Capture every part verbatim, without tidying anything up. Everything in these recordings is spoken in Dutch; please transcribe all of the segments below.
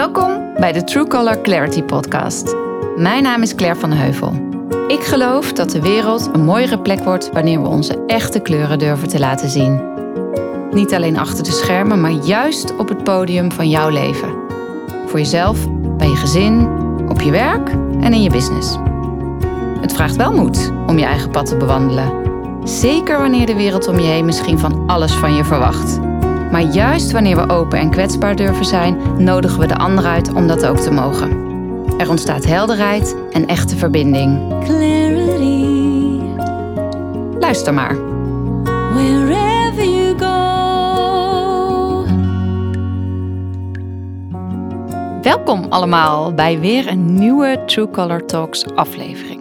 Welkom bij de True Color Clarity podcast. Mijn naam is Claire van Heuvel. Ik geloof dat de wereld een mooiere plek wordt wanneer we onze echte kleuren durven te laten zien. Niet alleen achter de schermen, maar juist op het podium van jouw leven. Voor jezelf, bij je gezin, op je werk en in je business. Het vraagt wel moed om je eigen pad te bewandelen. Zeker wanneer de wereld om je heen misschien van alles van je verwacht. Maar juist wanneer we open en kwetsbaar durven zijn, nodigen we de ander uit om dat ook te mogen. Er ontstaat helderheid en echte verbinding. Clarity. Luister maar. Wherever you go. Welkom allemaal bij weer een nieuwe True Color Talks aflevering.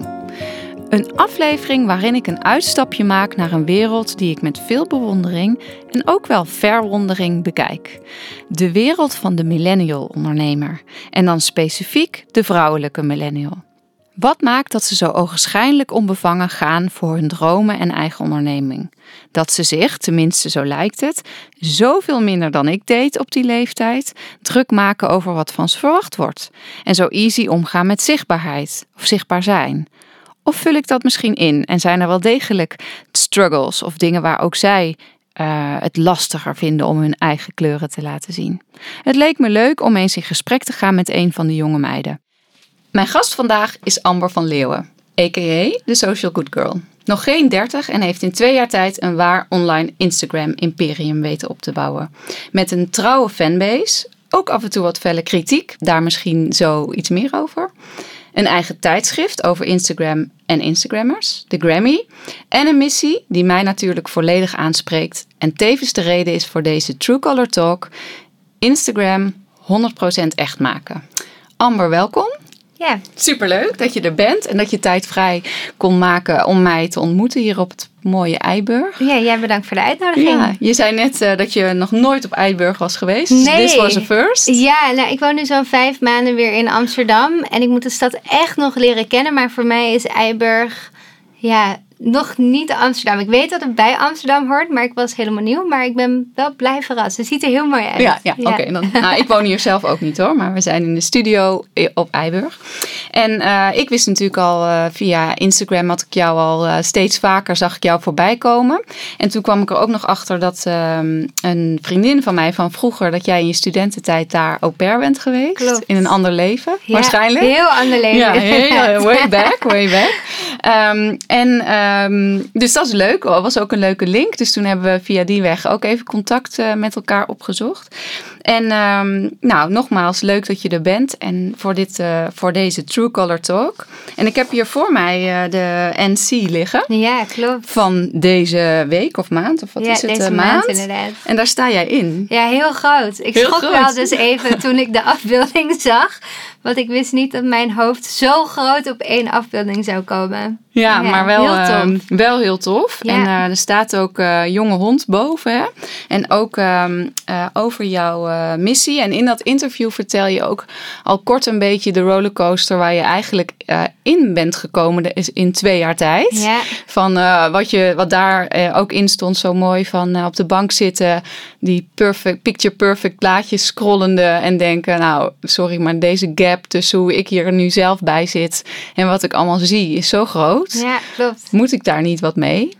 Een aflevering waarin ik een uitstapje maak naar een wereld die ik met veel bewondering en ook wel verwondering bekijk. De wereld van de millennial ondernemer en dan specifiek de vrouwelijke millennial. Wat maakt dat ze zo ogenschijnlijk onbevangen gaan voor hun dromen en eigen onderneming? Dat ze zich, tenminste zo lijkt het, zoveel minder dan ik deed op die leeftijd, druk maken over wat van ze verwacht wordt. En zo easy omgaan met zichtbaarheid of zichtbaar zijn. Of vul ik dat misschien in en zijn er wel degelijk struggles of dingen waar ook zij uh, het lastiger vinden om hun eigen kleuren te laten zien? Het leek me leuk om eens in gesprek te gaan met een van de jonge meiden. Mijn gast vandaag is Amber van Leeuwen, a k a de Social Good Girl. Nog geen dertig en heeft in twee jaar tijd een waar online Instagram-imperium weten op te bouwen. Met een trouwe fanbase, ook af en toe wat felle kritiek, daar misschien zo iets meer over. Een eigen tijdschrift over Instagram en Instagrammers, de Grammy. En een missie die mij natuurlijk volledig aanspreekt. En tevens de reden is voor deze True Color Talk. Instagram honderd procent echt maken. Amber, welkom. Ja. Superleuk dat je er bent en dat je tijd vrij kon maken om mij te ontmoeten hier op het mooie Eiburg. Ja, jij bedankt voor de uitnodiging. Ja, je zei net uh, dat je nog nooit op Eiburg was geweest. Nee. This was a first. Ja, nou, ik woon nu zo'n vijf maanden weer in Amsterdam. En ik moet de stad echt nog leren kennen. Maar voor mij is Eiburg ja, nog niet Amsterdam. Ik weet dat het bij Amsterdam hoort, maar ik was helemaal nieuw. Maar ik ben wel blij verrast. Het ziet er heel mooi uit. Ja, ja, ja. Oké. Okay, nou, ik woon hier zelf ook niet hoor. Maar we zijn in de studio op Eiburg. En uh, ik wist natuurlijk al uh, via Instagram had ik jou al uh, steeds vaker zag ik jou voorbij komen. En toen kwam ik er ook nog achter dat uh, een vriendin van mij van vroeger, dat jij in je studententijd daar au pair bent geweest. Klopt. In een ander leven, ja, waarschijnlijk. Heel ander leven. Ja, heel, way back, way back. Um, en um, dus dat is leuk. Dat was ook een leuke link. Dus toen hebben we via die weg ook even contact uh, met elkaar opgezocht. En um, nou, nogmaals, leuk dat je er bent. En voor, dit, uh, voor deze True Color Talk. En ik heb hier voor mij uh, de N C liggen. Ja, klopt. Van deze week of maand. Of wat ja, is het? deze uh, maand, maand inderdaad. En daar sta jij in. Ja, heel groot. Ik heel schrok groot. wel dus even toen ik de afbeelding zag. Want ik wist niet dat mijn hoofd zo groot op één afbeelding zou komen. Ja, ja maar wel heel tof. Uh, wel heel tof. Ja. En uh, er staat ook uh, jonge hond boven. Hè? En ook um, uh, over jouw uh, missie. En in dat interview vertel je ook al kort een beetje de rollercoaster waar je eigenlijk uh, in bent gekomen in twee jaar tijd. Ja. Van uh, wat, je, wat daar uh, ook in stond zo mooi van uh, op de bank zitten. Die perfect, picture perfect plaatjes scrollende en denken, nou sorry, maar deze gap tussen hoe ik hier nu zelf bij zit en wat ik allemaal zie is zo groot. Ja, klopt. Moet ik daar niet wat mee?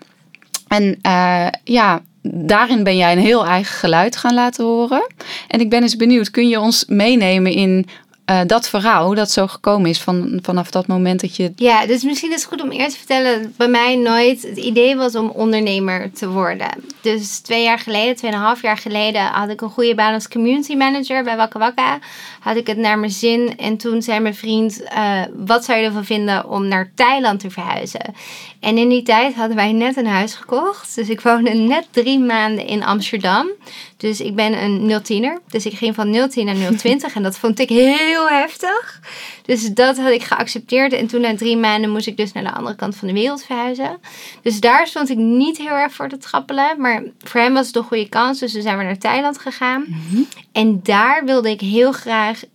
En uh, ja, daarin ben jij een heel eigen geluid gaan laten horen. En ik ben eens benieuwd, kun je ons meenemen in uh, dat verhaal, hoe dat zo gekomen is van, vanaf dat moment dat je... Ja, dus misschien is het goed om eerst te vertellen dat bij mij nooit het idee was om ondernemer te worden. Dus twee jaar geleden, tweeënhalf jaar geleden had ik een goede baan als community manager bij Wakka Wakka. Had ik het naar mijn zin en toen zei mijn vriend, uh, wat zou je ervan vinden om naar Thailand te verhuizen? En in die tijd hadden wij net een huis gekocht. Dus ik woonde net drie maanden in Amsterdam. Dus ik ben een nul tiener. Dus ik ging van nul tien naar nul twintig. En dat vond ik heel heftig. Dus dat had ik geaccepteerd. En toen na drie maanden moest ik dus naar de andere kant van de wereld verhuizen. Dus daar stond ik niet heel erg voor te trappelen. Maar voor hem was het een goede kans. Dus toen zijn we naar Thailand gegaan. Mm-hmm. En daar wilde ik heel graag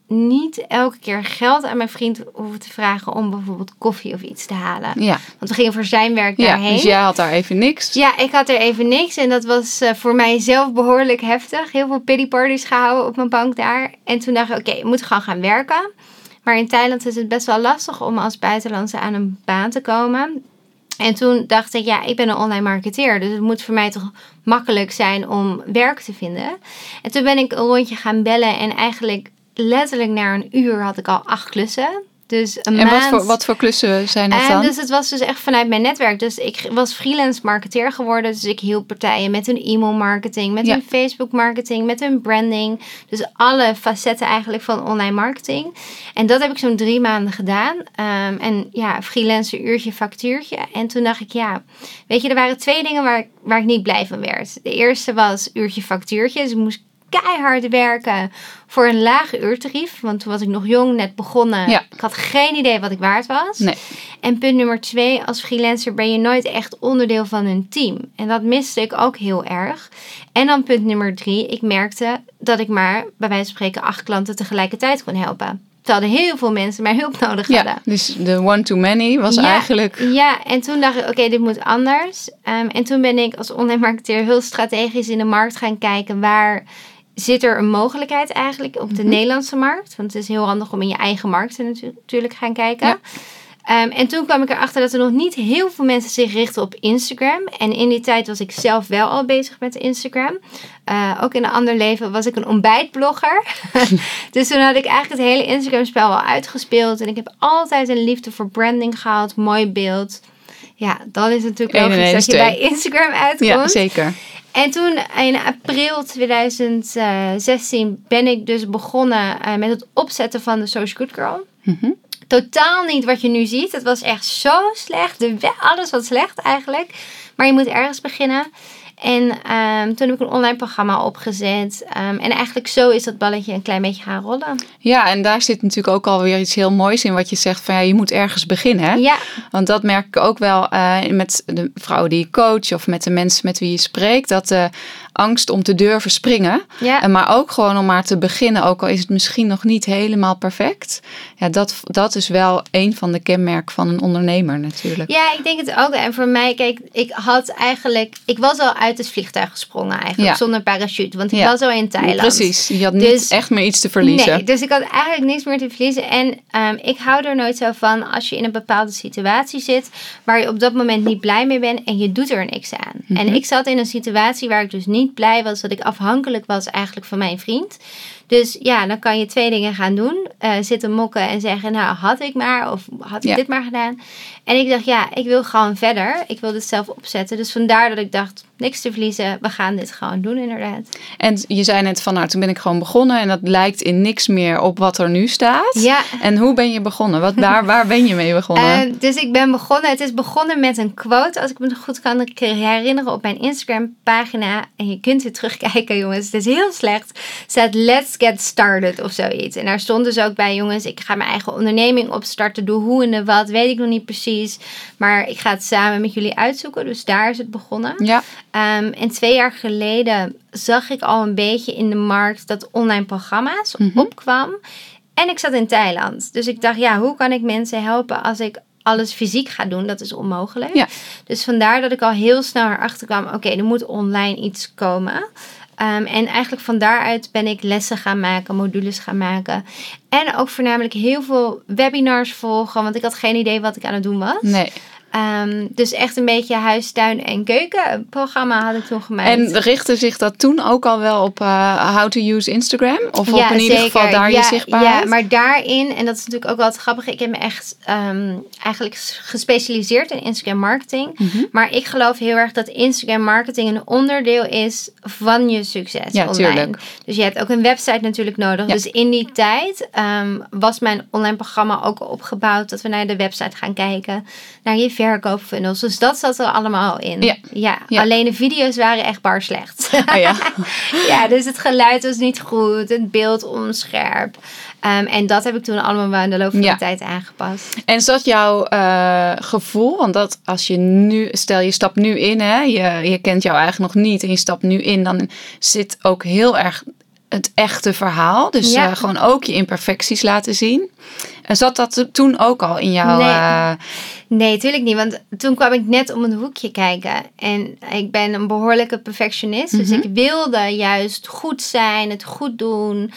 niet elke keer geld aan mijn vriend hoeven te vragen om bijvoorbeeld koffie of iets te halen. Ja. Want we gingen voor zijn werk Ja, daarheen. dus jij had daar even niks. Ja, ik had er even niks. En dat was uh, voor mij zelf behoorlijk heftig. Heel veel pity-parties gehouden op mijn bank daar. En toen dacht ik, oké, okay, we moeten gewoon gaan werken. Maar in Thailand is het best wel lastig om als buitenlandse aan een baan te komen. En toen dacht ik, ja, ik ben een online marketeer. Dus het moet voor mij toch makkelijk zijn om werk te vinden. En toen ben ik een rondje gaan bellen. En eigenlijk letterlijk na een uur had ik al acht klussen. Dus een en maand. wat voor, wat voor klussen zijn dat en dan? Dus het was dus echt vanuit mijn netwerk. Dus ik was freelance marketeer geworden. Dus ik hielp partijen met hun e-mail marketing, met Ja. hun Facebook marketing, met hun branding. Dus alle facetten eigenlijk van online marketing. En dat heb ik zo'n drie maanden gedaan. Um, en ja, freelance uurtje, factuurtje. En toen dacht ik, ja, weet je, er waren twee dingen waar ik, waar ik niet blij van werd. De eerste was uurtje, factuurtje. Dus ik moest keihard werken voor een lage uurtarief. Want toen was ik nog jong, net begonnen. Ja. Ik had geen idee wat ik waard was. Nee. En punt nummer twee, als freelancer ben je nooit echt onderdeel van een team. En dat miste ik ook heel erg. En dan punt nummer drie, ik merkte dat ik maar bij wijze van spreken acht klanten tegelijkertijd kon helpen. Terwijl er heel veel mensen mijn hulp nodig hadden. Ja, dus de one-to-many was ja, eigenlijk... Ja, en toen dacht ik, oké, okay, dit moet anders. Um, en toen ben ik als online marketeer heel strategisch in de markt gaan kijken. Waar zit er een mogelijkheid eigenlijk op de mm-hmm. Nederlandse markt? Want het is heel handig om in je eigen markt te natu- natuurlijk gaan kijken. Ja. Um, en toen kwam ik erachter dat er nog niet heel veel mensen zich richten op Instagram. En in die tijd was ik zelf wel al bezig met Instagram. Uh, ook in een ander leven was ik een ontbijtblogger. Dus toen had ik eigenlijk het hele Instagram-spel al uitgespeeld. En ik heb altijd een liefde voor branding gehad. Mooi beeld. Ja, dan is het natuurlijk logisch dat je bij Instagram uitkomt. Ja, zeker. En toen in april tweeduizend zestien ben ik dus begonnen uh, met het opzetten van de Social Good Girl. Mm-hmm. Totaal niet wat je nu ziet. Het was echt zo slecht. De we- alles was slecht eigenlijk. Maar je moet ergens beginnen. En um, toen heb ik een online programma opgezet. Um, en eigenlijk zo is dat balletje een klein beetje gaan rollen. Ja, en daar zit natuurlijk ook alweer iets heel moois in. Wat je zegt van ja, je moet ergens beginnen. Hè? Ja. Want dat merk ik ook wel uh, met de vrouwen die je coach. Of met de mensen met wie je spreekt. Dat de angst om te durven springen. Ja. En maar ook gewoon om maar te beginnen. Ook al is het misschien nog niet helemaal perfect. Ja, dat, dat is wel een van de kenmerken van een ondernemer natuurlijk. Ja, ik denk het ook. En voor mij, kijk, ik had eigenlijk... Ik was al uit het vliegtuig gesprongen eigenlijk. Ja. Zonder parachute. Want ik ja. was al in Thailand. Precies. Je had niet dus, echt meer iets te verliezen. Nee, dus ik had eigenlijk niks meer te verliezen. En um, ik hou er nooit zo van als je in een bepaalde situatie zit. Waar je op dat moment niet blij mee bent. En je doet er niks aan. Mm-hmm. En ik zat in een situatie waar ik dus niet blij was. Dat ik afhankelijk was eigenlijk van mijn vriend. Dus ja, dan kan je twee dingen gaan doen. Uh, zitten mokken en zeggen, nou had ik maar. Of had ik ja. dit maar gedaan. En ik dacht, ja, ik wil gewoon verder. Ik wil dit zelf opzetten. Dus vandaar dat ik dacht, niks te verliezen. We gaan dit gewoon doen inderdaad. En je zei net van, nou toen ben ik gewoon begonnen. En dat lijkt in niks meer op wat er nu staat. Ja. En hoe ben je begonnen? Wat, waar, waar ben je mee begonnen? Uh, dus ik ben begonnen. Het is begonnen met een quote. Als ik me goed kan herinneren op mijn Instagram pagina. En je kunt weer terugkijken jongens. Het is heel slecht. Staat let's get started of zoiets. En daar stond dus ook bij, jongens, ik ga mijn eigen onderneming opstarten. Doe hoe en de wat, weet ik nog niet precies. Maar ik ga het samen met jullie uitzoeken. Dus daar is het begonnen. Ja. Um, en twee jaar geleden zag ik al een beetje in de markt dat online programma's mm-hmm. opkwam. En ik zat in Thailand. Dus ik dacht, ja, hoe kan ik mensen helpen als ik alles fysiek ga doen? Dat is onmogelijk. Ja. Dus vandaar dat ik al heel snel erachter kwam, oké, okay, er moet online iets komen. Um, en eigenlijk van daaruit ben ik lessen gaan maken, modules gaan maken. En ook voornamelijk heel veel webinars volgen. Want ik had geen idee wat ik aan het doen was. Nee. Um, dus echt een beetje huis, tuin en keuken programma had ik toen gemaakt. En richtte zich dat toen ook al wel op uh, how to use Instagram? Of ja, op in ieder zeker. geval daar ja, je zichtbaarheid? Ja, maar daarin, en dat is natuurlijk ook wel grappig. Ik heb me echt um, eigenlijk gespecialiseerd in Instagram marketing. Mm-hmm. Maar ik geloof heel erg dat Instagram marketing een onderdeel is van je succes ja, online. Tuurlijk. Dus je hebt ook een website natuurlijk nodig. Ja. Dus in die tijd um, was mijn online programma ook opgebouwd. Dat we naar de website gaan kijken. Naar je verkoopfunnels. Dus dat zat er allemaal in. Ja. Ja, ja. Alleen de video's waren echt bar slecht. Oh ja. Ja, dus het geluid was niet goed. Het beeld onscherp. Um, en dat heb ik toen allemaal wel in de loop van ja. de tijd aangepast. En is dat jouw uh, gevoel? Want dat als je nu, stel je stapt nu in, hè, je, je kent jou eigenlijk nog niet en je stapt nu in, dan zit ook heel erg het echte verhaal. Dus Ja. uh, gewoon ook je imperfecties laten zien. En zat dat toen ook al in jouw... Nee. Uh... Nee, tuurlijk niet. Want toen kwam ik net om een hoekje kijken. En ik ben een behoorlijke perfectionist. Dus Mm-hmm. ik wilde juist goed zijn, het goed doen.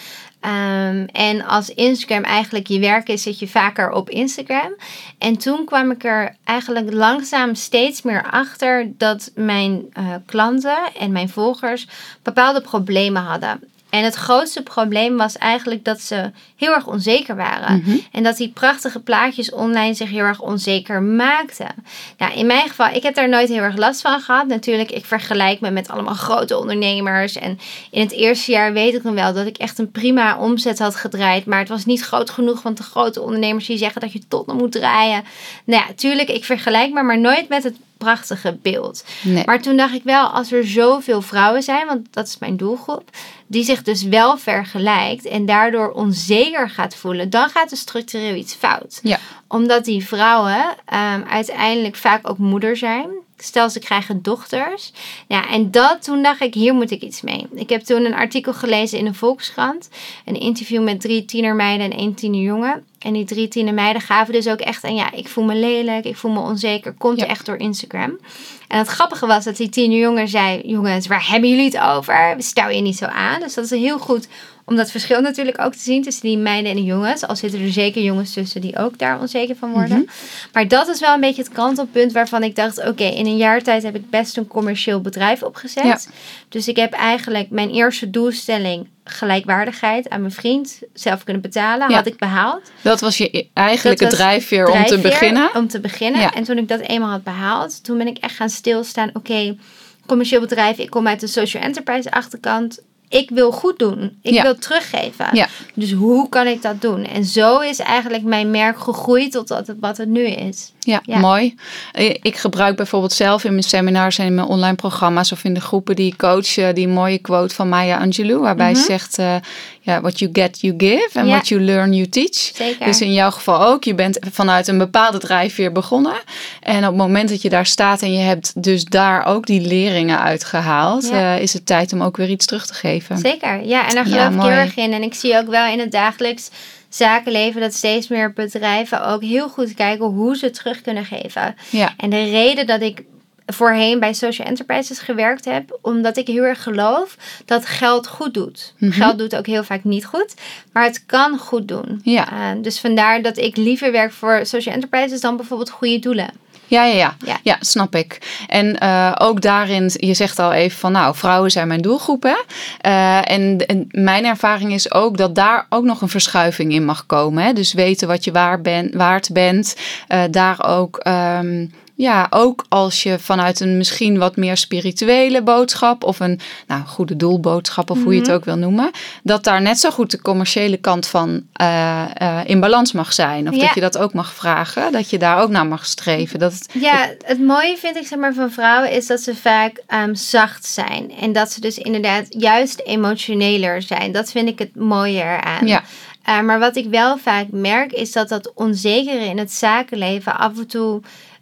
Um, en als Instagram eigenlijk je werk is, zit je vaker op Instagram. En toen kwam ik er eigenlijk langzaam steeds meer achter dat mijn uh, klanten en mijn volgers bepaalde problemen hadden. En het grootste probleem was eigenlijk dat ze heel erg onzeker waren. Mm-hmm. En dat die prachtige plaatjes online zich heel erg onzeker maakten. Nou, in mijn geval, ik heb daar nooit heel erg last van gehad. Natuurlijk, ik vergelijk me met allemaal grote ondernemers. En in het eerste jaar weet ik nog wel dat ik echt een prima omzet had gedraaid. Maar het was niet groot genoeg, want de grote ondernemers die zeggen dat je tot nog moet draaien. Nou ja, tuurlijk, ik vergelijk me maar nooit met het prachtige beeld. Nee. Maar toen dacht ik wel, als er zoveel vrouwen zijn, want dat is mijn doelgroep, die zich dus wel vergelijkt en daardoor onzeker gaat voelen, dan gaat er structureel iets fout. Ja. Omdat die vrouwen um, uiteindelijk vaak ook moeder zijn. Stel, ze krijgen dochters. Ja, en dat, toen dacht ik, hier moet ik iets mee. Ik heb toen een artikel gelezen in de Volkskrant. Een interview met drie tienermeiden en één tienerjongen. En die drie tienermeiden gaven dus ook echt aan, ja, ik voel me lelijk, ik voel me onzeker. Komt ja. echt door Instagram. En het grappige was dat die tienerjongen zei, jongens, waar hebben jullie het over? Stel je niet zo aan. Dus dat is heel goed om dat verschil natuurlijk ook te zien tussen die meiden en de jongens. Al zitten er zeker jongens tussen die ook daar onzeker van worden. Mm-hmm. Maar dat is wel een beetje het kantelpunt waarvan ik dacht, oké, okay, in een jaar tijd heb ik best een commercieel bedrijf opgezet. Ja. Dus ik heb eigenlijk mijn eerste doelstelling, gelijkwaardigheid aan mijn vriend, zelf kunnen betalen, ja. had ik behaald. Dat was je eigenlijk dat het drijfveer, drijfveer om te beginnen? Om te beginnen. Ja. En toen ik dat eenmaal had behaald, toen ben ik echt gaan stilstaan. Oké, okay, commercieel bedrijf, ik kom uit de social enterprise achterkant. Ik wil goed doen. Ik ja. wil teruggeven. Ja. Dus hoe kan ik dat doen? En zo is eigenlijk mijn merk gegroeid tot wat het, wat het nu is. Ja, ja, mooi. Ik gebruik bijvoorbeeld zelf in mijn seminars en in mijn online programma's of in de groepen die ik coach, die mooie quote van Maya Angelou, waarbij mm-hmm. ze zegt, uh, ja, what you get, you give. En ja. what you learn, you teach. Zeker. Dus in jouw geval ook. Je bent vanuit een bepaalde drijfveer begonnen. En op het moment dat je daar staat en je hebt dus daar ook die leringen uitgehaald, ja. uh, is het tijd om ook weer iets terug te geven. Zeker, ja. En daar geloof ja, ik heel erg in. En ik zie ook wel in het dagelijks zakenleven dat steeds meer bedrijven ook heel goed kijken hoe ze terug kunnen geven. Ja. En de reden dat ik voorheen bij social enterprises gewerkt heb, omdat ik heel erg geloof dat geld goed doet. Mm-hmm. Geld doet ook heel vaak niet goed, maar het kan goed doen. Ja. Uh, dus vandaar dat ik liever werk voor social enterprises dan bijvoorbeeld goede doelen. Ja, ja, ja. ja. ja, snap ik. En uh, ook daarin, je zegt al even van, nou, vrouwen zijn mijn doelgroep, hè. Uh, en, en mijn ervaring is ook dat daar ook nog een verschuiving in mag komen, hè. Dus weten wat je waar ben, waard bent. Uh, daar ook... Um, Ja, ook als je vanuit een misschien wat meer spirituele boodschap of een nou, goede doelboodschap of mm-hmm. hoe je het ook wil noemen, dat daar net zo goed de commerciële kant van uh, uh, in balans mag zijn. Of ja. dat je dat ook mag vragen, dat je daar ook naar mag streven. Dat het, ja, het mooie vind ik zeg maar van vrouwen is dat ze vaak um, zacht zijn. En dat ze dus inderdaad juist emotioneler zijn. Dat vind ik het mooie eraan. Ja. Uh, maar wat ik wel vaak merk is dat dat onzekere in het zakenleven af en toe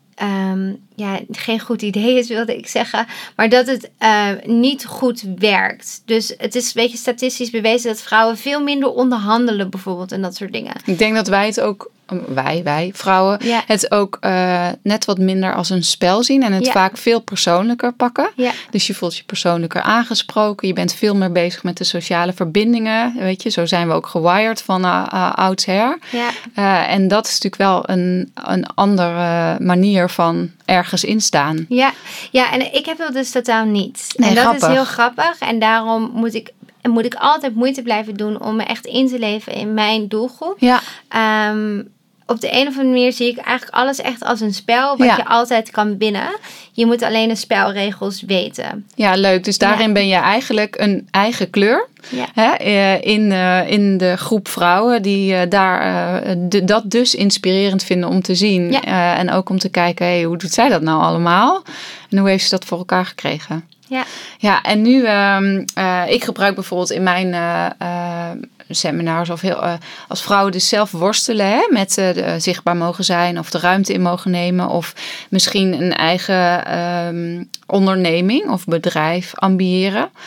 Um, ja, geen goed idee is, wilde ik zeggen. Maar dat het uh, niet goed werkt. Dus het is een beetje statistisch bewezen dat vrouwen veel minder onderhandelen bijvoorbeeld en dat soort dingen. Ik denk dat wij het ook, wij, wij vrouwen, ja. het ook uh, net wat minder als een spel zien. En het ja. vaak veel persoonlijker pakken. Ja. Dus je voelt je persoonlijker aangesproken. Je bent veel meer bezig met de sociale verbindingen. Weet je, zo zijn we ook gewired van uh, uh, oudsher. Ja. Uh, en dat is natuurlijk wel een, een andere manier van ergens instaan. Ja, ja, en ik heb dat dus totaal niet. Nee, en dat grappig. is heel grappig. En daarom moet ik, moet ik altijd moeite blijven doen om me echt in te leven in mijn doelgroep. Ja. Um, op de een of andere manier zie ik eigenlijk alles echt als een spel wat ja. je altijd kan winnen. Je moet alleen de spelregels weten. Ja, leuk. Dus daarin ja. ben je eigenlijk een eigen kleur. Ja. Hè, in, uh, in de groep vrouwen die uh, daar, uh, de, dat dus inspirerend vinden om te zien. Ja. Uh, en ook om te kijken, hey, hoe doet zij dat nou allemaal? En hoe heeft ze dat voor elkaar gekregen? Ja, ja en nu, uh, uh, ik gebruik bijvoorbeeld in mijn uh, uh, seminars of heel, uh, als vrouwen dus zelf worstelen hè, met uh, de, zichtbaar mogen zijn of de ruimte in mogen nemen of misschien een eigen um, onderneming of bedrijf ambiëren.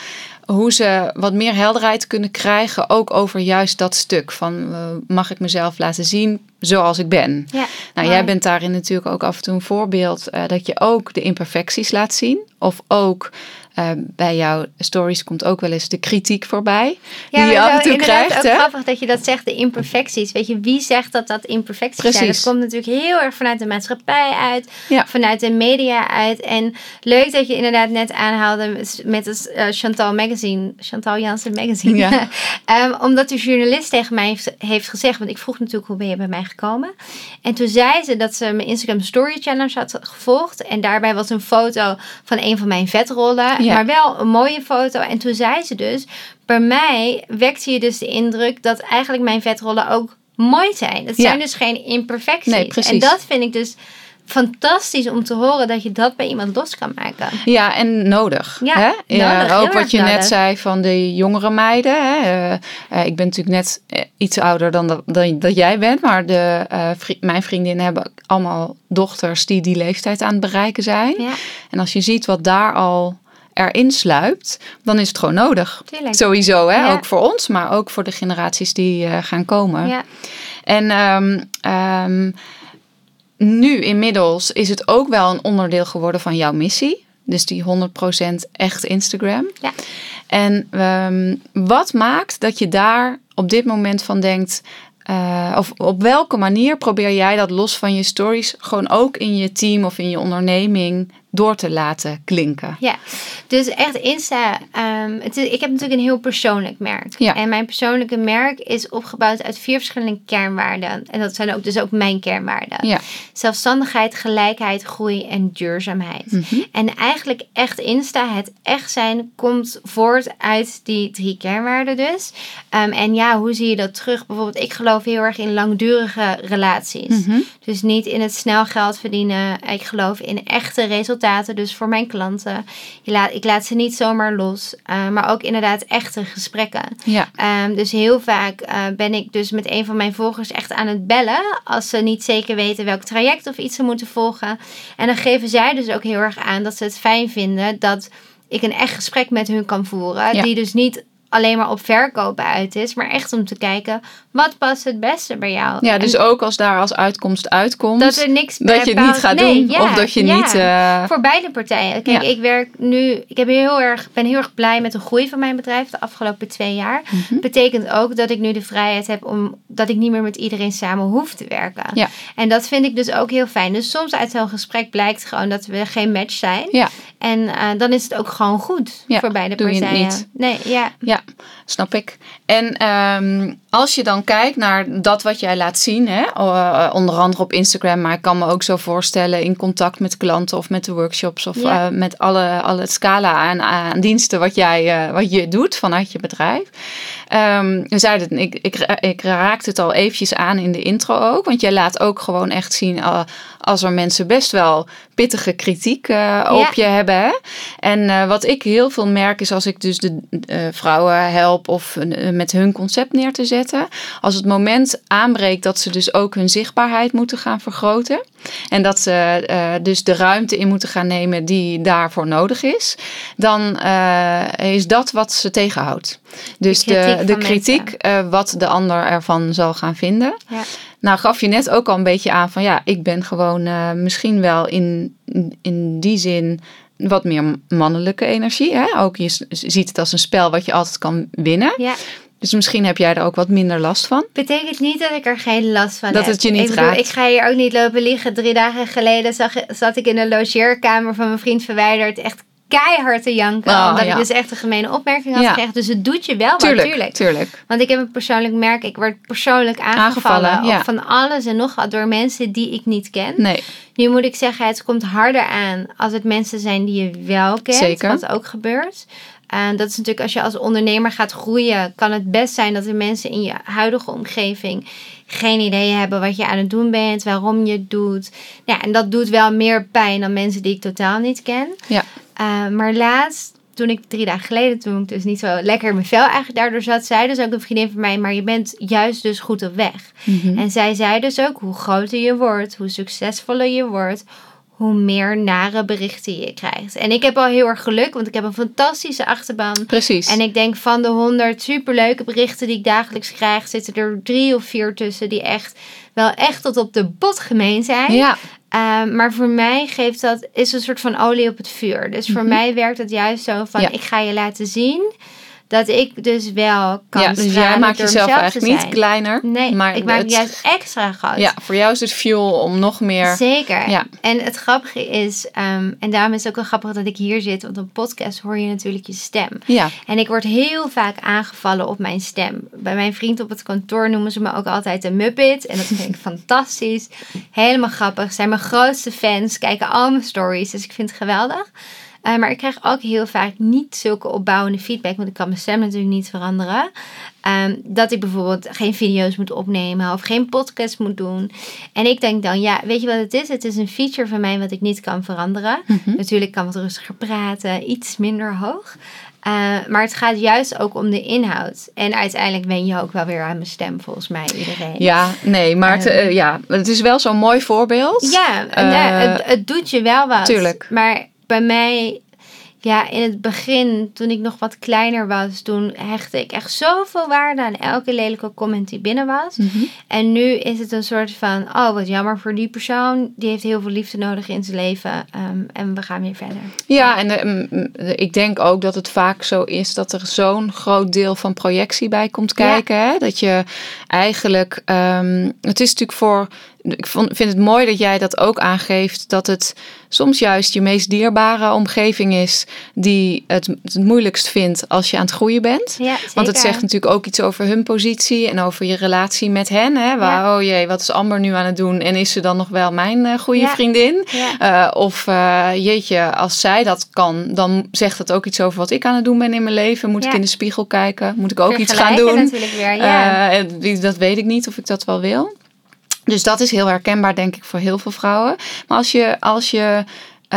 hoe ze wat meer helderheid kunnen krijgen. Ook over juist dat stuk van uh, mag ik mezelf laten zien zoals ik ben. Ja, nou, jij bent daarin natuurlijk ook af en toe een voorbeeld. Uh, dat je ook de imperfecties laat zien. Of ook uh, bij jouw stories komt ook wel eens de kritiek voorbij. Ja, die je af en toe krijgt. Het is ook hè? grappig dat je dat zegt, de imperfecties. Weet je, wie zegt dat dat imperfecties Precies. zijn? Dat komt natuurlijk heel erg vanuit de maatschappij uit. Ja. Vanuit de media uit. En leuk dat je inderdaad net aanhaalde met het uh, Chantal Magazine. Chantal Jansen Magazine. Ja. um, omdat de journalist tegen mij heeft, heeft gezegd. Want ik vroeg natuurlijk hoe ben je bij mij gekomen. En toen zei ze dat ze mijn Instagram Story Challenge had gevolgd. En daarbij was een foto van een van mijn vetrollen. Ja. Maar wel een mooie foto. En toen zei ze dus, bij mij wekte je dus de indruk dat eigenlijk mijn vetrollen ook mooi zijn. Dat zijn ja. dus geen imperfecties. Nee, precies. En dat vind ik dus fantastisch om te horen dat je dat bij iemand los kan maken. Ja, en nodig. Ja, hè? Ja, nodig, ook wat je nodig. net zei van de jongere meiden. Hè? Uh, uh, ik ben natuurlijk net uh, iets ouder dan dat, dan, dat jij bent. Maar de, uh, vri- mijn vriendinnen hebben allemaal dochters die die leeftijd aan het bereiken zijn. Ja. En als je ziet wat daar al erin sluipt, dan is het gewoon nodig. Tuurlijk. Sowieso, hè? Ja. Ook voor ons, maar ook voor de generaties die uh, gaan komen. Ja. En um, um, nu inmiddels is het ook wel een onderdeel geworden van jouw missie. Dus die honderd procent echt Instagram. Ja. En um, wat maakt dat je daar op dit moment van denkt, Uh, of op welke manier probeer jij dat los van je stories gewoon ook in je team of in je onderneming door te laten klinken? Ja, dus echt Insta. Um, het is, ik heb natuurlijk een heel persoonlijk merk. Ja. En mijn persoonlijke merk is opgebouwd uit vier verschillende kernwaarden. En dat zijn ook dus ook mijn kernwaarden. Ja. Zelfstandigheid, gelijkheid, groei en duurzaamheid. Mm-hmm. En eigenlijk echt Insta, het echt zijn, komt voort uit die drie kernwaarden dus. Um, en ja, hoe zie je dat terug? Bijvoorbeeld, ik geloof heel erg in langdurige relaties. Mm-hmm. Dus niet in het snel geld verdienen. Ik geloof in echte resultaten. Dus voor mijn klanten. Je laat, ik laat ze niet zomaar los. Uh, maar ook inderdaad echte gesprekken. Ja. Um, dus heel vaak uh, ben ik dus met een van mijn volgers echt aan het bellen. Als ze niet zeker weten welk traject of iets ze moeten volgen. En dan geven zij dus ook heel erg aan dat ze het fijn vinden dat ik een echt gesprek met hun kan voeren. Ja. Die dus niet alleen maar op verkopen uit is. Maar echt om te kijken, wat past het beste bij jou? Ja, dus en ook als daar als uitkomst uitkomt, dat er niks dat je het niet gaat nee, doen. Ja, of dat je ja. niet... Uh... Voor beide partijen. Kijk, Ja. ik werk nu... Ik heb heel erg, ben heel erg blij met de groei van mijn bedrijf de afgelopen twee jaar. Mm-hmm. Betekent ook dat ik nu de vrijheid heb om dat ik niet meer met iedereen samen hoef te werken. Ja. En dat vind ik dus ook heel fijn. Dus soms uit zo'n gesprek blijkt gewoon dat we geen match zijn. Ja. En uh, dan is het ook gewoon goed Ja, voor beide doe je het partijen. niet. Nee, ja. Ja, snap ik. En um, als je dan kijkt naar dat wat jij laat zien, hè, uh, onder andere op Instagram, maar ik kan me ook zo voorstellen in contact met klanten of met de workshops of Ja. uh, met alle, alle het scala aan, aan diensten wat jij uh, wat je doet vanuit je bedrijf. Um, we zeiden het, ik, ik, ik raakte het al eventjes aan in de intro ook, want jij laat ook gewoon echt zien uh, als er mensen best wel pittige kritiek uh, Ja. op je hebben. Hè? En uh, wat ik heel veel merk is als ik dus de uh, vrouwen help of uh, met hun concept neer te zetten. Als het moment aanbreekt dat ze dus ook hun zichtbaarheid moeten gaan vergroten. En dat ze uh, dus de ruimte in moeten gaan nemen die daarvoor nodig is. Dan uh, is dat wat ze tegenhoudt. Dus De kritiek de, de van kritiek uh, wat de ander ervan zal gaan vinden. Ja. Nou gaf je net ook al een beetje aan van ja, ik ben gewoon uh, misschien wel in, in die zin wat meer mannelijke energie. Hè? Ook je ziet het als een spel wat je altijd kan winnen. Ja. Dus misschien heb jij er ook wat minder last van. Betekent niet dat ik er geen last van Dat heb. het je niet ik bedoel, raakt. Ik ga hier ook niet lopen liegen. Drie dagen geleden zag, zat ik in de logeerkamer van mijn vriend Verwijderd. Echt keihard te janken. Oh, omdat ja. ik dus echt een gemene opmerking had Ja. gekregen. Dus het doet je wel Tuurlijk, wat, tuurlijk. tuurlijk. Want ik heb een persoonlijk merk. Ik word persoonlijk aangevallen. Aangevallen, ja. Op van alles en nog wat door mensen die ik niet ken. Nee, Nu moet ik zeggen, het komt harder aan als het mensen zijn die je wel kent. Zeker. Wat ook gebeurt. En dat is natuurlijk als je als ondernemer gaat groeien, kan het best zijn dat de mensen in je huidige omgeving geen idee hebben wat je aan het doen bent, waarom je het doet. Ja, en dat doet wel meer pijn dan mensen die ik totaal niet ken. ja. Uh, maar laatst, toen ik drie dagen geleden, toen ik dus niet zo lekker in mijn vel eigenlijk daardoor zat, zei dus ook een vriendin van mij, maar je bent juist dus goed op weg. Mm-hmm. En zij zei dus ook, hoe groter je wordt, hoe succesvoller je wordt, hoe meer nare berichten je krijgt. En ik heb al heel erg geluk, want ik heb een fantastische achterban. Precies. En ik denk van de honderd superleuke berichten die ik dagelijks krijg, zitten er drie of vier tussen die echt wel echt tot op de bot gemeen zijn. Ja. Uh, maar voor mij geeft dat, is een soort van olie op het vuur. Dus voor Mm-hmm. mij werkt het juist zo van, ja. ik ga je laten zien dat ik dus wel kan ja, dus stralen jij maakt door jezelf mezelf eigenlijk te niet zijn. kleiner. Nee, maar ik maak het, het juist extra groot. Ja, voor jou is het fuel om nog meer... Zeker. Ja. En het grappige is, um, en daarom is het ook wel grappig dat ik hier zit, want op een podcast hoor je natuurlijk je stem. Ja. En ik word heel vaak aangevallen op mijn stem. Bij mijn vriend op het kantoor noemen ze me ook altijd een muppet. En dat vind ik fantastisch. Helemaal grappig. Ze zijn mijn grootste fans. Kijken al mijn stories. Dus ik vind het geweldig. Uh, maar ik krijg ook heel vaak niet zulke opbouwende feedback. Want ik kan mijn stem natuurlijk niet veranderen. Um, dat ik bijvoorbeeld geen video's moet opnemen. Of geen podcast moet doen. En ik denk dan, ja, weet je wat het is? Het is een feature van mij wat ik niet kan veranderen. Mm-hmm. Natuurlijk kan wat rustiger praten. Iets minder hoog. Uh, maar het gaat juist ook om de inhoud. En uiteindelijk wen je ook wel weer aan mijn stem, volgens mij, iedereen. Ja, nee, maar het, uh, ja, het is wel zo'n mooi voorbeeld. Ja, en, Uh, uh, het, het doet je wel wat. Tuurlijk. Maar bij mij, ja, in het begin, toen ik nog wat kleiner was, toen hechtte ik echt zoveel waarde aan elke lelijke comment die binnen was. Mm-hmm. En nu is het een soort van, oh, wat jammer voor die persoon. Die heeft heel veel liefde nodig in zijn leven. Um, en we gaan weer verder. Ja, en uh, ik denk ook dat het vaak zo is dat er zo'n groot deel van projectie bij komt kijken. Ja. Hè? Dat je eigenlijk, um, het is natuurlijk voor... Ik vind het mooi dat jij dat ook aangeeft, dat het soms juist je meest dierbare omgeving is die het, het moeilijkst vindt als je aan het groeien bent. Ja, want het zegt natuurlijk ook iets over hun positie en over je relatie met hen. Hè? Waar, ja. Oh jee, wat is Amber nu aan het doen? En is ze dan nog wel mijn uh, goede ja. vriendin? Ja. Uh, of uh, jeetje, als zij dat kan, dan zegt dat ook iets over wat ik aan het doen ben in mijn leven. Moet ja. ik in de spiegel kijken? Moet ik ook iets gaan doen? Natuurlijk weer, ja. Uh, dat weet ik niet of ik dat wel wil. Dus dat is heel herkenbaar, denk ik, voor heel veel vrouwen. Maar als je, als je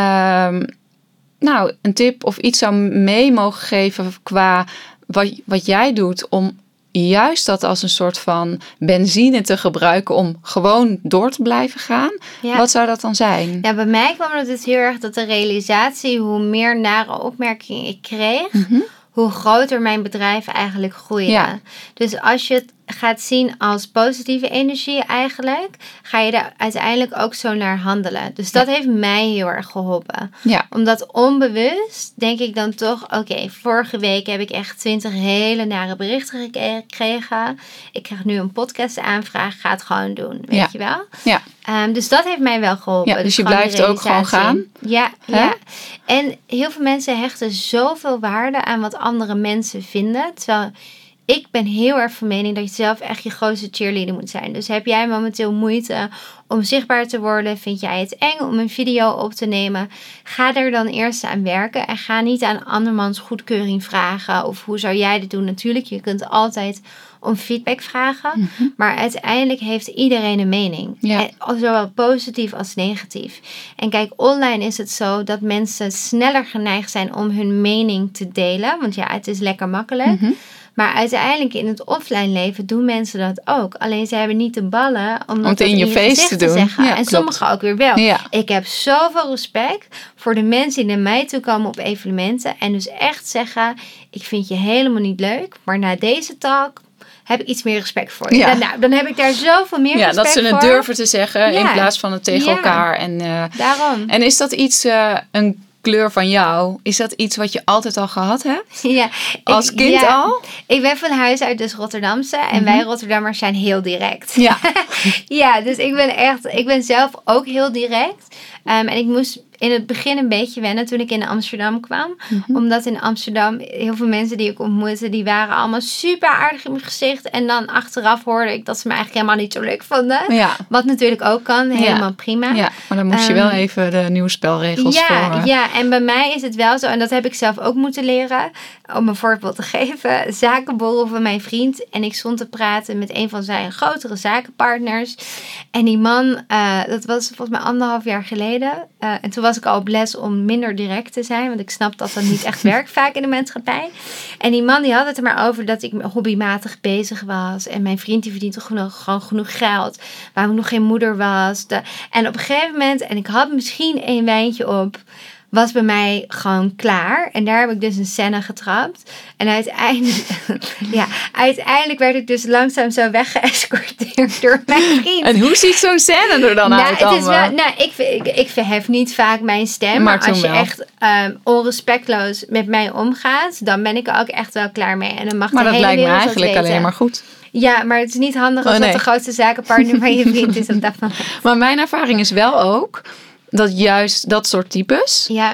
um, nou, een tip of iets zou mee mogen geven qua wat, wat jij doet om juist dat als een soort van benzine te gebruiken om gewoon door te blijven gaan. Ja. Wat zou dat dan zijn? Ja, bij mij kwam het dus heel erg dat de realisatie, hoe meer nare opmerkingen ik kreeg, Mm-hmm. hoe groter mijn bedrijf eigenlijk groeide. Ja. Dus als je het gaat zien als positieve energie eigenlijk, ga je daar uiteindelijk ook zo naar handelen. Dus dat ja. heeft mij heel erg geholpen. Ja. Omdat onbewust denk ik dan toch, oké, okay, vorige week heb ik echt twintig hele nare berichten gekregen. Ik krijg nu een podcast aanvraag, ga het gewoon doen, weet ja. je wel? Ja. Um, dus dat heeft mij wel geholpen. Ja, dus, dus je blijft ook gewoon gaan? Ja, ja. En heel veel mensen hechten zoveel waarde aan wat andere mensen vinden. Terwijl ik ben heel erg van mening dat je zelf echt je grootste cheerleader moet zijn. Dus heb jij momenteel moeite om zichtbaar te worden? Vind jij het eng om een video op te nemen? Ga er dan eerst aan werken. En ga niet aan andermans goedkeuring vragen. Of hoe zou jij dit doen? Natuurlijk, je kunt altijd om feedback vragen. Mm-hmm. Maar uiteindelijk heeft iedereen een mening. Ja. En zowel positief als negatief. En kijk, online is het zo dat mensen sneller geneigd zijn om hun mening te delen. Want ja, het is lekker makkelijk. Mm-hmm. Maar uiteindelijk in het offline leven doen mensen dat ook. Alleen ze hebben niet de ballen om dat in, in je, je face te, te doen. zeggen. Ja, en klopt. sommigen ook weer wel. Ja. Ik heb zoveel respect voor de mensen die naar mij toe komen op evenementen. En dus echt zeggen, ik vind je helemaal niet leuk. Maar na deze talk heb ik iets meer respect voor je. Ja. Dan, nou, dan heb ik daar zoveel meer ja, respect voor. Dat ze het voor. durven te zeggen ja. in plaats van het tegen ja. elkaar. En, uh, Daarom. En is dat iets, uh, een kleur van jou, is dat iets wat je altijd al gehad hebt? Ja, als ik, kind ja, al? Ik ben van huis uit dus Rotterdamse. En mm-hmm. wij Rotterdammers zijn heel direct. Ja. ja, dus ik ben echt, ik ben zelf ook heel direct. Um, en ik moest in het begin een beetje wennen toen ik in Amsterdam kwam. Mm-hmm. Omdat in Amsterdam heel veel mensen die ik ontmoette, die waren allemaal super aardig in mijn gezicht. En dan achteraf hoorde ik dat ze me eigenlijk helemaal niet zo leuk vonden. Ja. Wat natuurlijk ook kan, helemaal ja. prima. Ja, maar dan moest je um, wel even de nieuwe spelregels ja, voor. Ja, en bij mij is het wel zo, en dat heb ik zelf ook moeten leren. om een voorbeeld te geven, zakenborrel van mijn vriend. En ik stond te praten met een van zijn grotere zakenpartners. En die man, uh, dat was volgens mij anderhalf jaar geleden. Uh, en toen was ik al op les om minder direct te zijn. Want ik snap dat dat niet echt werkt vaak in de maatschappij. En die man die had het er maar over dat ik hobbymatig bezig was. En mijn vriend die verdient toch genoeg, gewoon genoeg geld. Waarom ik nog geen moeder was. De, en op een gegeven moment, en ik had misschien één wijntje op, was bij mij gewoon klaar. En daar heb ik dus een scène getrapt. En uiteindelijk, ja, uiteindelijk werd ik dus langzaam zo weggeëscorteerd door mijn vriend. En hoe ziet zo'n scène er dan nou, uit? Het is wel, nou, ik, ik, ik verhef niet vaak mijn stem. Maar, maar als je wel. echt um, onrespectloos met mij omgaat, dan ben ik er ook echt wel klaar mee. En dan mag maar de dat hele lijkt me eigenlijk alleen maar goed. Ja, maar het is niet handig als oh, nee. dat de grootste zakenpartner van je vriend is. Op dat moment. Maar mijn ervaring is wel ook dat juist dat soort types ja.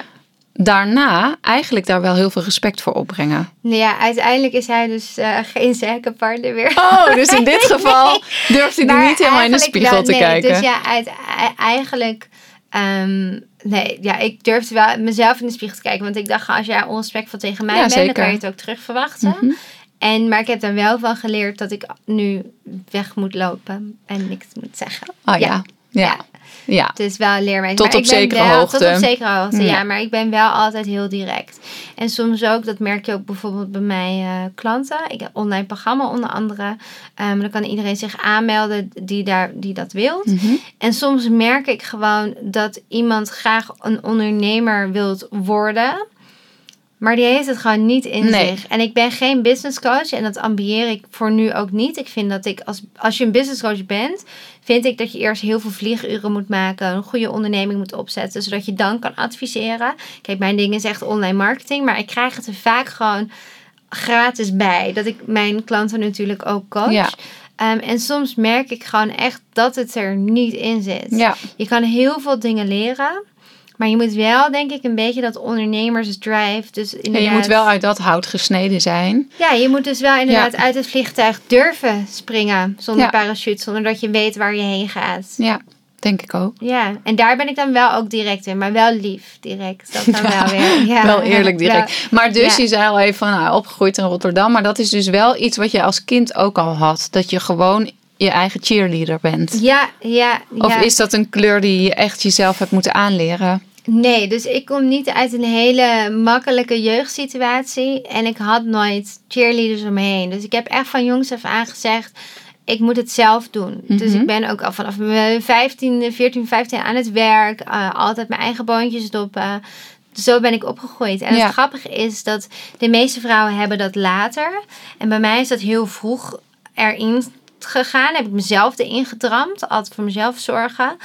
daarna eigenlijk daar wel heel veel respect voor opbrengen. Nou ja, uiteindelijk is hij dus uh, geen zakenpartner meer. Oh, dus in dit geval nee. durft hij er niet helemaal in de spiegel wel, te nee, kijken. Dus ja, uit, eigenlijk... Um, nee, ja, ik durfde wel mezelf in de spiegel te kijken. Want ik dacht, als jij onrespectvol tegen mij ja, bent, zeker. Dan kan je het ook terug verwachten. Mm-hmm. En, maar ik heb er wel van geleerd dat ik nu weg moet lopen en niks moet zeggen. Oh ja, ja. ja. ja. Ja. Het is wel een leermeisje. Tot maar op ik ben zekere wel, hoogte. Tot op zekere hoogte, ja. ja. Maar ik ben wel altijd heel direct. En soms ook, dat merk je ook bijvoorbeeld bij mijn uh, klanten. Ik heb een online programma onder andere. Um, dan kan iedereen zich aanmelden die, daar, die dat wil. Mm-hmm. En soms merk ik gewoon dat iemand graag een ondernemer wilt worden. Maar die heeft het gewoon niet in nee. zich. En ik ben geen business coach. En dat ambieer ik voor nu ook niet. Ik vind dat ik, als, als je een business coach bent, vind ik dat je eerst heel veel vlieguren moet maken. Een goede onderneming moet opzetten. Zodat je dan kan adviseren. Kijk, mijn ding is echt online marketing. Maar ik krijg het er vaak gewoon gratis bij. Dat ik mijn klanten natuurlijk ook coach. Ja. Um, en soms merk ik gewoon echt dat het er niet in zit. Ja. Je kan heel veel dingen leren. Maar je moet wel, denk ik, een beetje dat ondernemersdrive. Dus inderdaad, ja, je moet wel uit dat hout gesneden zijn. Ja, je moet dus wel inderdaad ja. uit het vliegtuig durven springen. Zonder ja. parachute, zonder dat je weet waar je heen gaat. Ja, denk ik ook. Ja, en daar ben ik dan wel ook direct in. Maar wel lief direct. Dat dan ja, wel weer. Ja. Wel eerlijk direct. Ja. Maar dus, ja. je zei al even van nou, opgegroeid in Rotterdam. Maar dat is dus wel iets wat je als kind ook al had. Dat je gewoon je eigen cheerleader bent. Ja, ja. Of ja. is dat een kleur die je echt jezelf hebt moeten aanleren? Nee, dus ik kom niet uit een hele makkelijke jeugdsituatie. En ik had nooit cheerleaders om me heen. Dus ik heb echt van jongs af aan gezegd, ik moet het zelf doen. Mm-hmm. Dus ik ben ook al vanaf mijn vijftien, veertien, vijftien aan het werk. Uh, altijd mijn eigen boontjes stoppen. Zo ben ik opgegroeid. En ja. het grappige is dat de meeste vrouwen hebben dat later. En bij mij is dat heel vroeg erin gegaan. Heb ik mezelf erin gedramd. Altijd voor mezelf zorgen.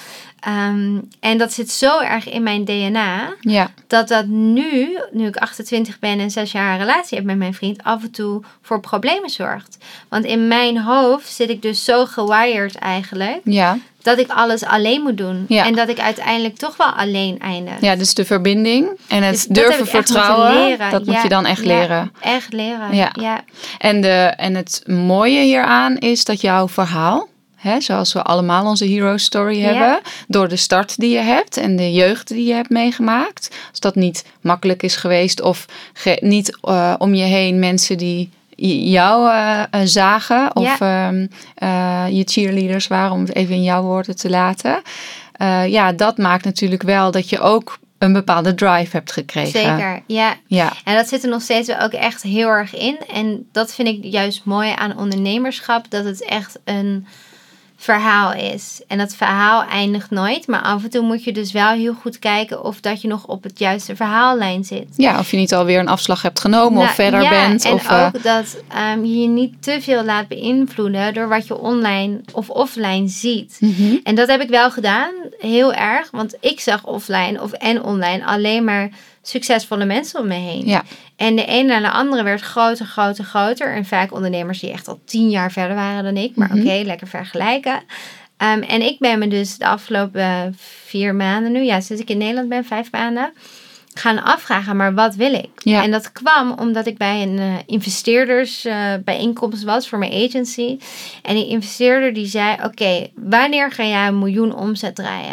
Um, en dat zit zo erg in mijn D N A. Ja. Dat dat nu, nu ik achtentwintig ben en zes jaar een relatie heb met mijn vriend, af en toe voor problemen zorgt. Want in mijn hoofd zit ik dus zo gewired eigenlijk. Ja. Dat ik alles alleen moet doen. Ja. En dat ik uiteindelijk toch wel alleen eindig. Ja, dus de verbinding en het dus durven vertrouwen. Dat moet ja. je dan echt ja. leren. Echt leren, ja. ja. En, de, en het mooie hieraan is dat jouw verhaal, hè, zoals we allemaal onze hero story hebben, ja. door de start die je hebt en de jeugd die je hebt meegemaakt. Als dat niet makkelijk is geweest of ge, niet uh, om je heen mensen die jou uh, uh, zagen of ja. uh, uh, je cheerleaders waren, om het even in jouw woorden te laten. Uh, ja, dat maakt natuurlijk wel dat je ook een bepaalde drive hebt gekregen. Zeker, ja. ja. En dat zit er nog steeds ook echt heel erg in. En dat vind ik juist mooi aan ondernemerschap, dat het echt een verhaal is. En dat verhaal eindigt nooit. Maar af en toe moet je dus wel heel goed kijken of dat je nog op het juiste verhaallijn zit. Ja, of je niet alweer een afslag hebt genomen nou, of verder ja, bent. En of, ook uh... dat um, je je niet te veel laat beïnvloeden door wat je online of offline ziet. Mm-hmm. En dat heb ik wel gedaan, heel erg. Want ik zag offline of en online alleen maar succesvolle mensen om me heen. Ja. En de ene na de andere werd groter, groter, groter. En vaak ondernemers die echt al tien jaar verder waren dan ik. Maar mm-hmm. oké, okay, lekker vergelijken. Um, en ik ben me dus de afgelopen vier maanden nu, ja, sinds ik in Nederland ben, vijf maanden, gaan afvragen, maar wat wil ik? Ja. En dat kwam omdat ik bij een uh, investeerdersbijeenkomst uh, was voor mijn agency. En die investeerder die zei, oké, okay, wanneer ga jij een miljoen omzet draaien?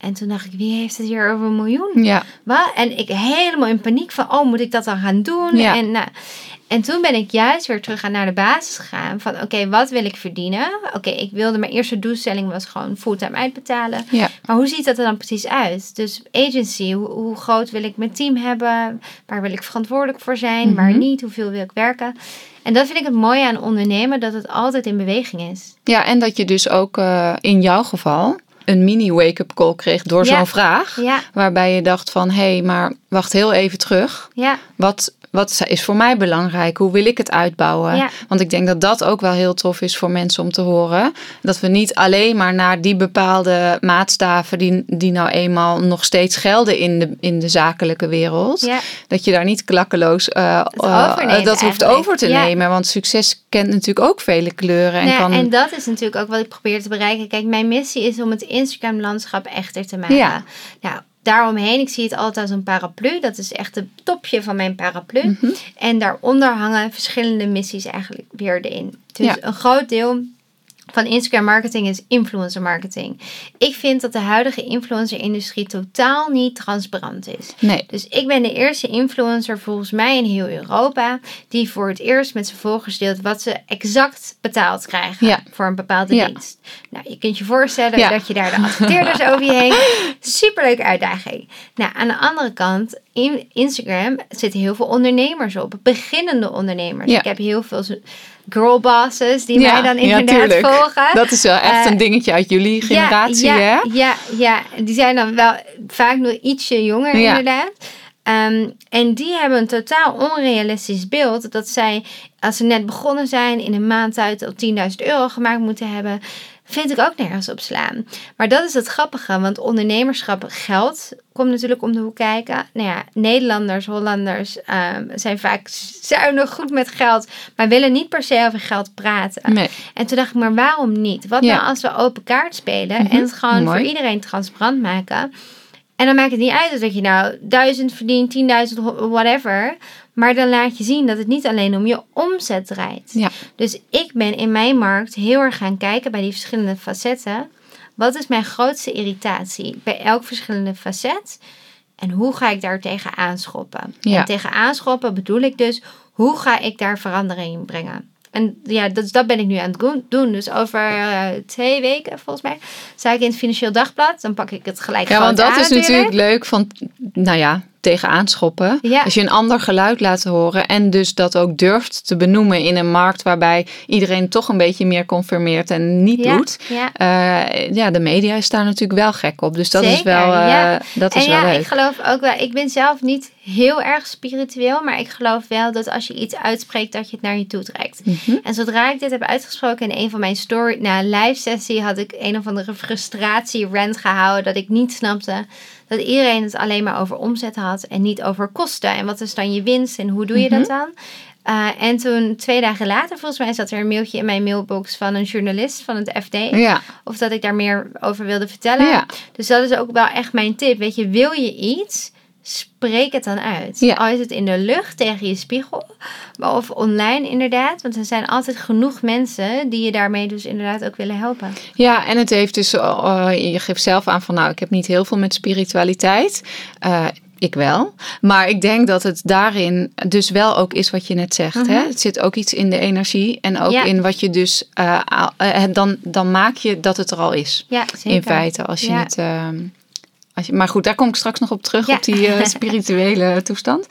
En toen dacht ik, wie heeft het hier over een miljoen? Ja. Wat? En ik helemaal in paniek van, oh, moet ik dat dan gaan doen? Ja. En, nou, en toen ben ik juist weer terug naar de basis gegaan. Van, oké, okay, wat wil ik verdienen? Oké, okay, ik wilde, mijn eerste doelstelling was gewoon fulltime uitbetalen. Ja. Maar hoe ziet dat er dan precies uit? Dus agency, hoe, hoe groot wil ik mijn team hebben? Waar wil ik verantwoordelijk voor zijn? Mm-hmm. Waar niet? Hoeveel wil ik werken? En dat vind ik het mooie aan ondernemen, dat het altijd in beweging is. Ja, en dat je dus ook uh, in jouw geval een mini wake-up call kreeg door ja. zo'n vraag. Ja. Waarbij je dacht van, hé, hey, maar wacht heel even terug. Ja. Wat, wat is voor mij belangrijk? Hoe wil ik het uitbouwen? Ja. Want ik denk dat dat ook wel heel tof is voor mensen om te horen. Dat we niet alleen maar naar die bepaalde maatstaven die, die nou eenmaal nog steeds gelden in de, in de zakelijke wereld. Ja. Dat je daar niet klakkeloos uh, uh, uh, dat hoeft over te ja. nemen. Want succes kent natuurlijk ook vele kleuren. En, nou, kan... en dat is natuurlijk ook wat ik probeer te bereiken. Kijk, mijn missie is om het Instagram-landschap echter te maken. Ja. Nou, daaromheen, ik zie het altijd als een paraplu. Dat is echt het topje van mijn paraplu. Mm-hmm. En daaronder hangen verschillende missies eigenlijk weer erin. Dus ja. een groot deel van Instagram marketing is influencer marketing. Ik vind dat de huidige influencer-industrie totaal niet transparant is. Nee. Dus ik ben de eerste influencer volgens mij in heel Europa die voor het eerst met zijn volgers deelt wat ze exact betaald krijgen ja. voor een bepaalde ja. dienst. Nou, je kunt je voorstellen ja. dat je daar de adverteerders over je heen. Superleuke uitdaging. Nou, aan de andere kant, in Instagram zitten heel veel ondernemers op. Beginnende ondernemers. Ja. Ik heb heel veel girlbosses die ja, mij dan inderdaad ja, volgen. Dat is wel echt uh, een dingetje uit jullie generatie, ja, hè? Ja, ja, ja, die zijn dan wel vaak nog ietsje jonger ja. inderdaad. Um, en die hebben een totaal onrealistisch beeld dat zij, als ze net begonnen zijn, in een maand tijd al tienduizend euro gemaakt moeten hebben. Vind ik ook nergens op slaan. Maar dat is het grappige, want ondernemerschap, geld komt natuurlijk om de hoek kijken. Nou ja, Nederlanders, Hollanders um, zijn vaak zuinig, goed met geld, maar willen niet per se over geld praten. Nee. En toen dacht ik, maar waarom niet? Wat ja. nou als we open kaart spelen Mm-hmm. en het gewoon Mooi. voor iedereen transparant maken? En dan maakt het niet uit dat je nou duizend verdient, tienduizend, whatever. Maar dan laat je zien dat het niet alleen om je omzet draait. Ja. Dus ik ben in mijn markt heel erg gaan kijken bij die verschillende facetten. Wat is mijn grootste irritatie bij elk verschillende facet? En hoe ga ik daar tegen aanschoppen? Ja. En tegen aanschoppen bedoel ik dus, hoe ga ik daar verandering in brengen? En ja, dat, dat ben ik nu aan het doen. Dus over uh, twee weken, volgens mij, sta ik in het Financieel Dagblad. Dan pak ik het gelijk ja, gewoon aan. Ja, want dat is natuurlijk. natuurlijk leuk van, nou ja, tegen aanschoppen. Ja. Als je een ander geluid laat horen en dus dat ook durft te benoemen in een markt waarbij iedereen toch een beetje meer confirmeert en niet ja. doet. Ja. Uh, ja, de media is daar natuurlijk wel gek op. Dus dat Zeker, is wel, uh, ja. dat is en wel ja, leuk. Ik geloof ook wel, ik ben zelf niet heel erg spiritueel, maar ik geloof wel dat als je iets uitspreekt, dat je het naar je toe trekt. Mm-hmm. En zodra ik dit heb uitgesproken in een van mijn story, na een live sessie had ik een of andere frustratie rant gehouden dat ik niet snapte dat iedereen het alleen maar over omzet had en niet over kosten. En wat is dan je winst en hoe doe je Mm-hmm. dat dan? Uh, en toen, twee dagen later, volgens mij zat er een mailtje in mijn mailbox van een journalist van het F D. Ja. Of dat ik daar meer over wilde vertellen. Ja. Dus dat is ook wel echt mijn tip. Weet je, wil je iets, spreek het dan uit. Ja. Al is het in de lucht tegen je spiegel. Of online inderdaad. Want er zijn altijd genoeg mensen die je daarmee dus inderdaad ook willen helpen. Ja, en het heeft dus, uh, je geeft zelf aan van nou, ik heb niet heel veel met spiritualiteit. Uh, Ik wel. Maar ik denk dat het daarin dus wel ook is wat je net zegt. Mm-hmm. Hè? Het zit ook iets in de energie. En ook ja. in wat je dus... Uh, uh, dan, dan maak je dat het er al is. Ja, zeker. In feite. Als je ja. het... Uh, als je, maar goed, daar kom ik straks nog op terug. Ja. Op die uh, spirituele toestand.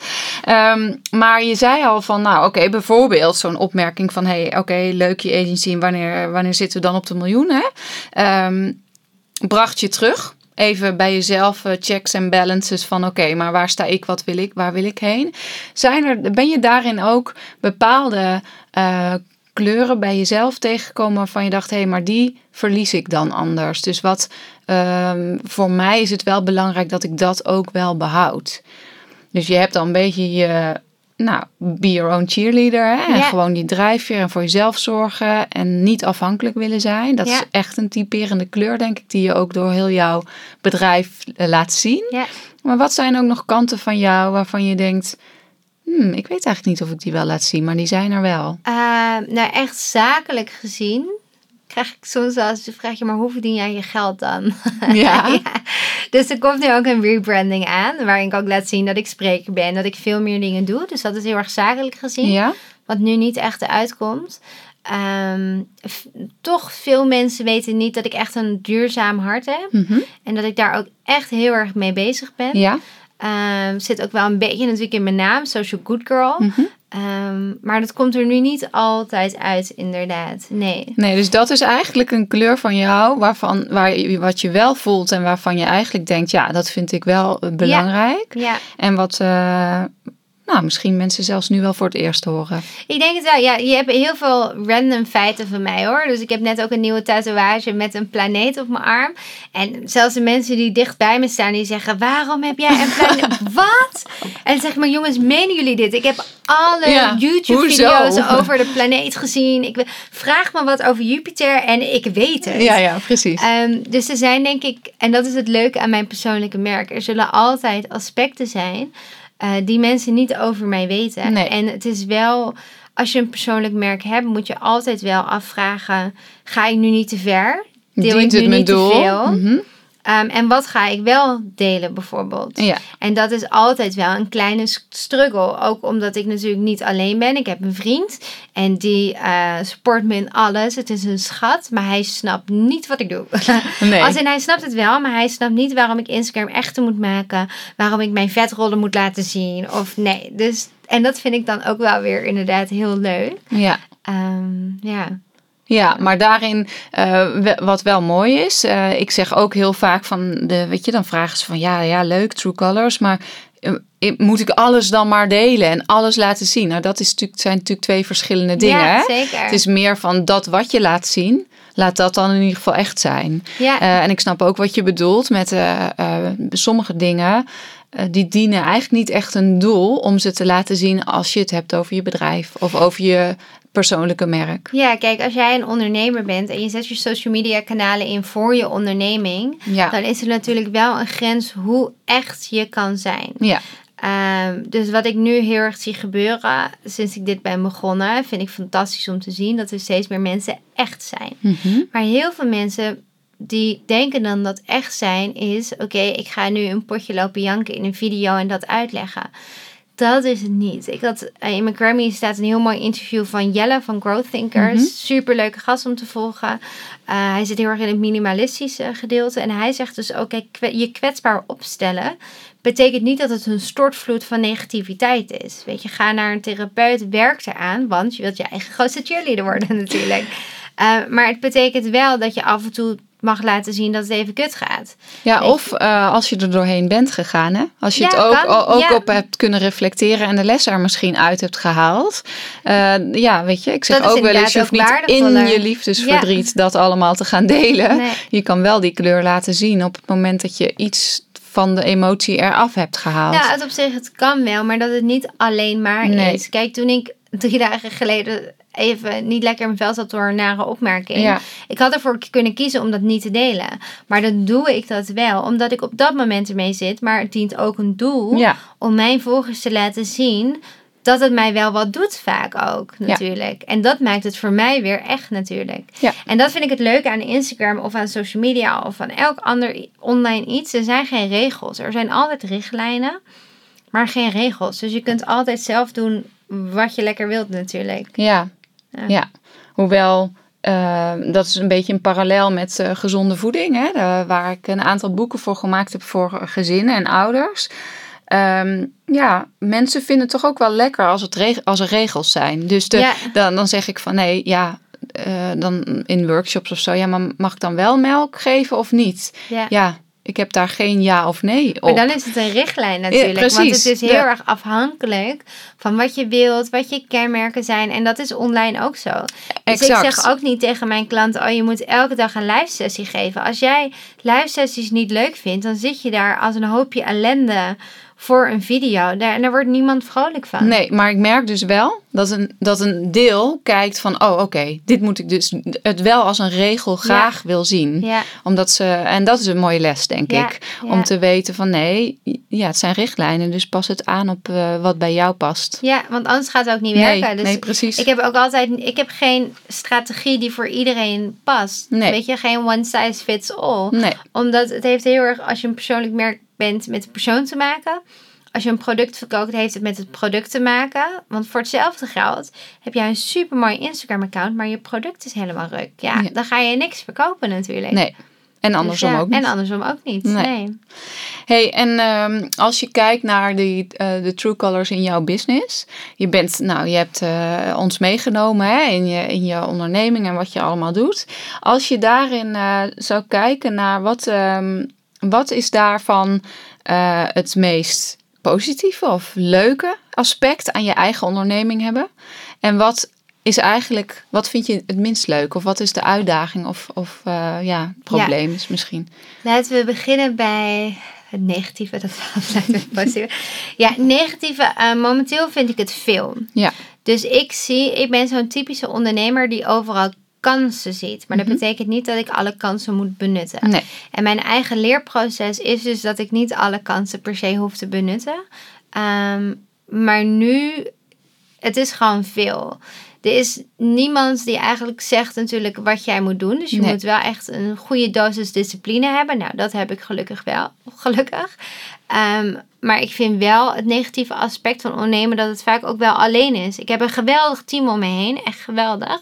Um, maar je zei al van... Nou, oké, okay, bijvoorbeeld zo'n opmerking van... Hey, oké, okay, leuk je agency. Wanneer, wanneer zitten we dan op de miljoen? Hè? Um, bracht je terug... Even bij jezelf uh, checks en balances van oké, okay, maar waar sta ik, wat wil ik, waar wil ik heen? Zijn er, ben je daarin ook bepaalde uh, kleuren bij jezelf tegengekomen waarvan je dacht, hé, hey, maar die verlies ik dan anders. Dus wat uh, voor mij is het wel belangrijk dat ik dat ook wel behoud. Dus je hebt dan een beetje je... Nou, be your own cheerleader. Hè? En ja. gewoon die drijfveer en voor jezelf zorgen. En niet afhankelijk willen zijn. Dat ja. is echt een typerende kleur, denk ik. Die je ook door heel jouw bedrijf uh, laat zien. Ja. Maar wat zijn ook nog kanten van jou waarvan je denkt... Hmm, ik weet eigenlijk niet of ik die wel laat zien. Maar die zijn er wel. Uh, nou, echt zakelijk gezien... krijg ik soms wel eens de vraag... maar hoe verdien jij je geld dan? Ja. ja. Dus er komt nu ook een rebranding aan. Waarin ik ook laat zien dat ik spreker ben. Dat ik veel meer dingen doe. Dus dat is heel erg zakelijk gezien. Ja. Wat nu niet echt uitkomt. Um, f- toch veel mensen weten niet dat ik echt een duurzaam hart heb. Mm-hmm. En dat ik daar ook echt heel erg mee bezig ben. Ja. Um, zit ook wel een beetje natuurlijk in mijn naam. Social Good Girl. Mm-hmm. Um, maar dat komt er nu niet altijd uit, inderdaad. Nee. Nee, dus dat is eigenlijk een kleur van jou, waarvan, waar je, wat je wel voelt en waarvan je eigenlijk denkt, ja, dat vind ik wel belangrijk. Ja. Ja. En wat, uh, nou, misschien mensen zelfs nu wel voor het eerst horen. Ik denk het wel. Ja, je hebt heel veel random feiten van mij, hoor. Dus ik heb net ook een nieuwe tatoeage met een planeet op mijn arm. En zelfs de mensen die dicht bij me staan, die zeggen, waarom heb jij een planeet? Wat? En dan zeg ik, maar jongens, menen jullie dit? Ik heb alle ja, YouTube-video's hoezo? over de planeet gezien. Ik vraag me wat over Jupiter en ik weet het. Ja, ja, precies. Um, dus er zijn, denk ik, en dat is het leuke aan mijn persoonlijke merk. Er zullen altijd aspecten zijn Uh, die mensen niet over mij weten. Nee. En het is wel, als je een persoonlijk merk hebt, moet je altijd wel afvragen, ga ik nu niet te ver? Deel Dient ik nu het niet doel? te veel? Mm-hmm. Um, en wat ga ik wel delen bijvoorbeeld? Ja. En dat is altijd wel een kleine struggle. Ook omdat ik natuurlijk niet alleen ben. Ik heb een vriend en die uh, support me in alles. Het is een schat, maar hij snapt niet wat ik doe. Nee. Als in, hij snapt het wel, maar hij snapt niet waarom ik Instagram echter moet maken. Waarom ik mijn vetrollen moet laten zien. Of nee, dus, en dat vind ik dan ook wel weer inderdaad heel leuk. Ja. Um, ja. Ja, maar daarin, uh, wat wel mooi is, uh, ik zeg ook heel vaak van, de, weet je, dan vragen ze van, ja, ja, leuk, True Colors, maar uh, moet ik alles dan maar delen en alles laten zien? Nou, dat is natuurlijk, zijn natuurlijk twee verschillende dingen. Ja, hè? zeker. Het is meer van dat wat je laat zien, laat dat dan in ieder geval echt zijn. Ja. Uh, en ik snap ook wat je bedoelt met uh, uh, sommige dingen. Uh, die dienen eigenlijk niet echt een doel om ze te laten zien als je het hebt over je bedrijf of over je persoonlijke merk. Ja, kijk, als jij een ondernemer bent en je zet je social media kanalen in voor je onderneming, ja. dan is er natuurlijk wel een grens hoe echt je kan zijn. Ja. Um, dus wat ik nu heel erg zie gebeuren, sinds ik dit ben begonnen, vind ik fantastisch om te zien dat er steeds meer mensen echt zijn. Mm-hmm. Maar heel veel mensen die denken dan dat echt zijn is, oké, okay, ik ga nu een potje lopen janken in een video en dat uitleggen. Dat is het niet. Ik had, in mijn Grammy staat een heel mooi interview van Jelle van Growth Thinkers. Mm-hmm. Superleuke gast om te volgen. Uh, hij zit heel erg in het minimalistische gedeelte. En hij zegt dus ook, kijk, je kwetsbaar opstellen betekent niet dat het een stortvloed van negativiteit is. Weet je, ga naar een therapeut, werk eraan, want je wilt je eigen grootste cheerleader worden natuurlijk. Uh, maar het betekent wel dat je af en toe mag laten zien dat het even kut gaat. Ja, weet of uh, als je er doorheen bent gegaan, hè? Als je ja, het ook, kan, ook ja. op hebt kunnen reflecteren en de les er misschien uit hebt gehaald. Uh, ja, weet je, ik zeg ook wel eens, je hoeft niet in je liefdesverdriet ja. dat allemaal te gaan delen. Nee. Je kan wel die kleur laten zien op het moment dat je iets van de emotie eraf hebt gehaald. Ja, het op zich, het kan wel, maar dat het niet alleen maar nee. is. Kijk, toen ik drie dagen geleden even niet lekker in mijn vel zat door een nare opmerking. Ja. Ik had ervoor kunnen kiezen om dat niet te delen. Maar dan doe ik dat wel, omdat ik op dat moment ermee zit. Maar het dient ook een doel ja. om mijn volgers te laten zien dat het mij wel wat doet vaak ook, natuurlijk. Ja. En dat maakt het voor mij weer echt, natuurlijk. Ja. En dat vind ik het leuke aan Instagram of aan social media of aan elk ander online iets. Er zijn geen regels. Er zijn altijd richtlijnen, maar geen regels. Dus je kunt altijd zelf doen wat je lekker wilt, natuurlijk. Ja, ja. ja. Hoewel, uh, dat is een beetje een parallel met uh, gezonde voeding, hè? De, waar ik een aantal boeken voor gemaakt heb voor gezinnen en ouders. Um, ja, mensen vinden het toch ook wel lekker als, het reg- als er regels zijn. Dus de, ja. dan, dan zeg ik van nee, ja, uh, dan in workshops of zo, ja, maar mag ik dan wel melk geven of niet? Ja. ja. Ik heb daar geen ja of nee op. Maar dan is het een richtlijn natuurlijk. Ja, want het is heel ja. erg afhankelijk van wat je wilt, wat je kenmerken zijn. En dat is online ook zo. Dus exact. ik zeg ook niet tegen mijn klanten, oh, je moet elke dag een live sessie geven. Als jij live sessies niet leuk vindt, dan zit je daar als een hoopje ellende voor een video. Daar, en daar wordt niemand vrolijk van. Nee, maar ik merk dus wel dat een, dat een deel kijkt van... oh, oké, okay, dit moet ik dus het wel als een regel graag ja. wil zien. Ja. Omdat ze, en dat is een mooie les, denk ja. ik. Ja. Om te weten van nee, ja, het zijn richtlijnen. Dus pas het aan op uh, wat bij jou past. Ja, want anders gaat het ook niet werken. Nee, dus nee, precies. Ik heb ook altijd... Ik heb geen strategie die voor iedereen past. Nee. Weet je, geen one size fits all. Nee. Omdat het heeft heel erg... Als je een persoonlijk merk bent met een persoon te maken... Als je een product verkoopt, heeft het met het product te maken. Want voor hetzelfde geld heb jij een supermooi Instagram-account, maar je product is helemaal ruk. Ja, ja. Dan ga je niks verkopen natuurlijk. Nee. En andersom dus ja, ook niet. En andersom ook niet. Nee. nee. Hey, en um, als je kijkt naar die, uh, de true colors in jouw business. Je bent, nou, je hebt uh, ons meegenomen hè, in, je, in je onderneming en wat je allemaal doet. Als je daarin uh, zou kijken naar wat, um, wat is daarvan uh, het meest positieve of leuke aspect aan je eigen onderneming hebben? En wat is eigenlijk, wat vind je het minst leuk? Of wat is de uitdaging of, of uh, ja, het probleem ja. is misschien? Laten we beginnen bij het negatieve. Dat lijkt me positieve. Ja, negatieve. Uh, momenteel vind ik het veel. Ja. Dus ik zie, ik ben zo'n typische ondernemer die overal kansen ziet. Maar dat mm-hmm. betekent niet dat ik alle kansen moet benutten. Nee. En mijn eigen leerproces is dus dat ik niet alle kansen per se hoef te benutten. Um, maar nu, het is gewoon veel. Er is niemand die eigenlijk zegt natuurlijk wat jij moet doen. Dus je nee. moet wel echt een goede dosis discipline hebben. Nou, dat heb ik gelukkig wel. Gelukkig. Um, maar ik vind wel het negatieve aspect van ondernemen dat het vaak ook wel alleen is. Ik heb een geweldig team om me heen. Echt geweldig.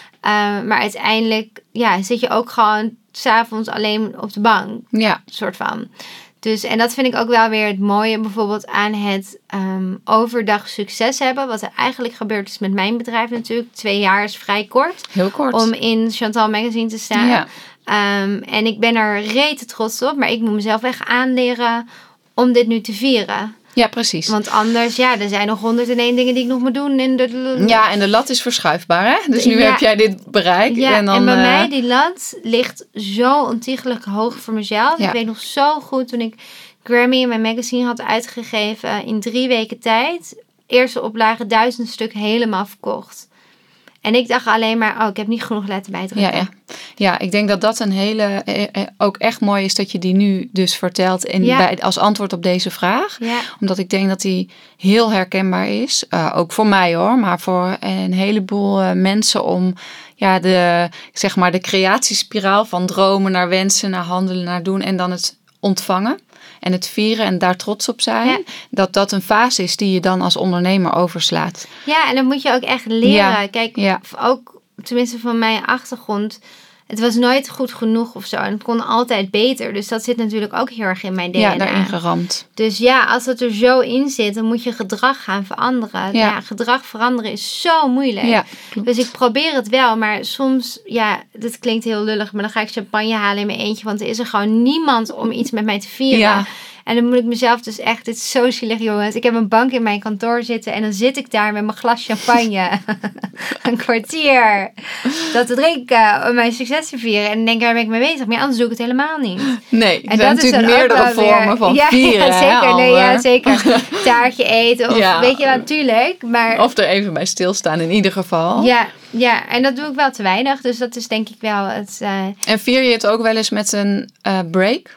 Uh, maar uiteindelijk ja, zit je ook gewoon 's avonds alleen op de bank. Ja. Soort van. Dus, en dat vind ik ook wel weer het mooie bijvoorbeeld aan het um, overdag succes hebben. Wat er eigenlijk gebeurd is met mijn bedrijf natuurlijk. Twee jaar is vrij kort. Heel kort. Om in Chantal Magazine te staan. Ja. Um, en ik ben er rete trots op. Maar ik moet mezelf echt aanleren om dit nu te vieren. Ja, precies. Want anders, ja, er zijn nog honderd en één dingen die ik nog moet doen. In de... Ja, en de lat is verschuifbaar, hè? Dus nu ja. heb jij dit bereikt. Ja, en, dan, en bij uh... mij, die lat ligt zo ontiegelijk hoog voor mezelf. Ja. Ik weet nog zo goed toen ik Grammy in mijn magazine had uitgegeven. In drie weken tijd. Eerste oplage, duizend stuk helemaal verkocht. En ik dacht alleen maar, oh, ik heb niet genoeg letten bij te drukken. Ja, ja. ja, ik denk dat dat een hele, eh, ook echt mooi is dat je die nu dus vertelt in, ja. bij, als antwoord op deze vraag. Ja. Omdat ik denk dat die heel herkenbaar is. Uh, ook voor mij hoor, maar voor een heleboel uh, mensen om ja, de, zeg maar de creatiespiraal van dromen naar wensen, naar handelen, naar doen en dan het ontvangen. En het vieren en daar trots op zijn. Ja. Dat dat een fase is die je dan als ondernemer overslaat. Ja, en dat moet je ook echt leren. Ja. Kijk, ja. ook tenminste van mijn achtergrond. Het was nooit goed genoeg of zo. En het kon altijd beter. Dus dat zit natuurlijk ook heel erg in mijn D N A. Ja, daarin geramd. Dus ja, als het er zo in zit, dan moet je gedrag gaan veranderen. Ja, ja gedrag veranderen is zo moeilijk. Ja, dus ik probeer het wel. Maar soms, ja, dit klinkt heel lullig. Maar dan ga ik champagne halen in mijn eentje. Want er is er gewoon niemand om iets met mij te vieren. Ja. En dan moet ik mezelf dus echt, dit is zo zielig jongens. Ik heb een bank in mijn kantoor zitten en dan zit ik daar met mijn glas champagne. een kwartier. Dat te drinken om mijn succes te vieren. En dan denk ik, waar ben ik mee bezig? Maar anders doe ik het helemaal niet. Nee, en er zijn natuurlijk meerdere vormen weer, van ja, vieren. Ja, zeker. Hè, nee, ja, zeker. Taartje eten of ja. weet je wat, natuurlijk. Maar, of er even bij stilstaan in ieder geval. Ja, ja, en dat doe ik wel te weinig. Dus dat is denk ik wel het... Uh... En vier je het ook wel eens met een uh, break?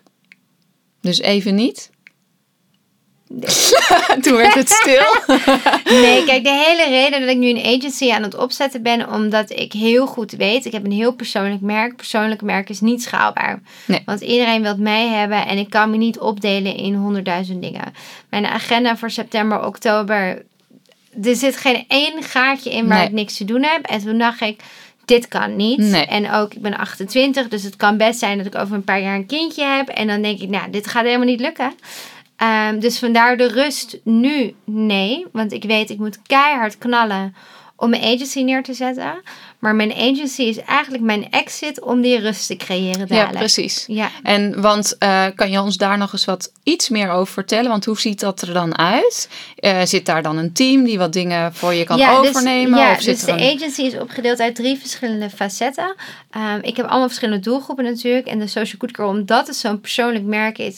Dus even niet? Toen werd het stil. Nee, kijk, de hele reden dat ik nu een agency aan het opzetten ben, omdat ik heel goed weet, ik heb een heel persoonlijk merk. Persoonlijk merk is niet schaalbaar. Nee. Want iedereen wil mij hebben en ik kan me niet opdelen in honderdduizend dingen. Mijn agenda voor september, oktober, er zit geen één gaatje in waar nee. ik niks te doen heb. En toen dacht ik, dit kan niet. Nee. En ook, ik ben achtentwintig, dus het kan best zijn dat ik over een paar jaar een kindje heb. En dan denk ik, nou, dit gaat helemaal niet lukken. Um, dus vandaar de rust nu, nee. Want ik weet, ik moet keihard knallen om mijn agency neer te zetten. Maar mijn agency is eigenlijk mijn exit om die rust te creëren dadelijk. Ja, precies. Ja. En want uh, kan je ons daar nog eens wat iets meer over vertellen? Want hoe ziet dat er dan uit? Uh, zit daar dan een team die wat dingen voor je kan ja, overnemen? Dus, ja, of zit dus er de een... agency is opgedeeld uit drie verschillende facetten. Um, ik heb allemaal verschillende doelgroepen natuurlijk. En de Social Good Girl, omdat het zo'n persoonlijk merk is,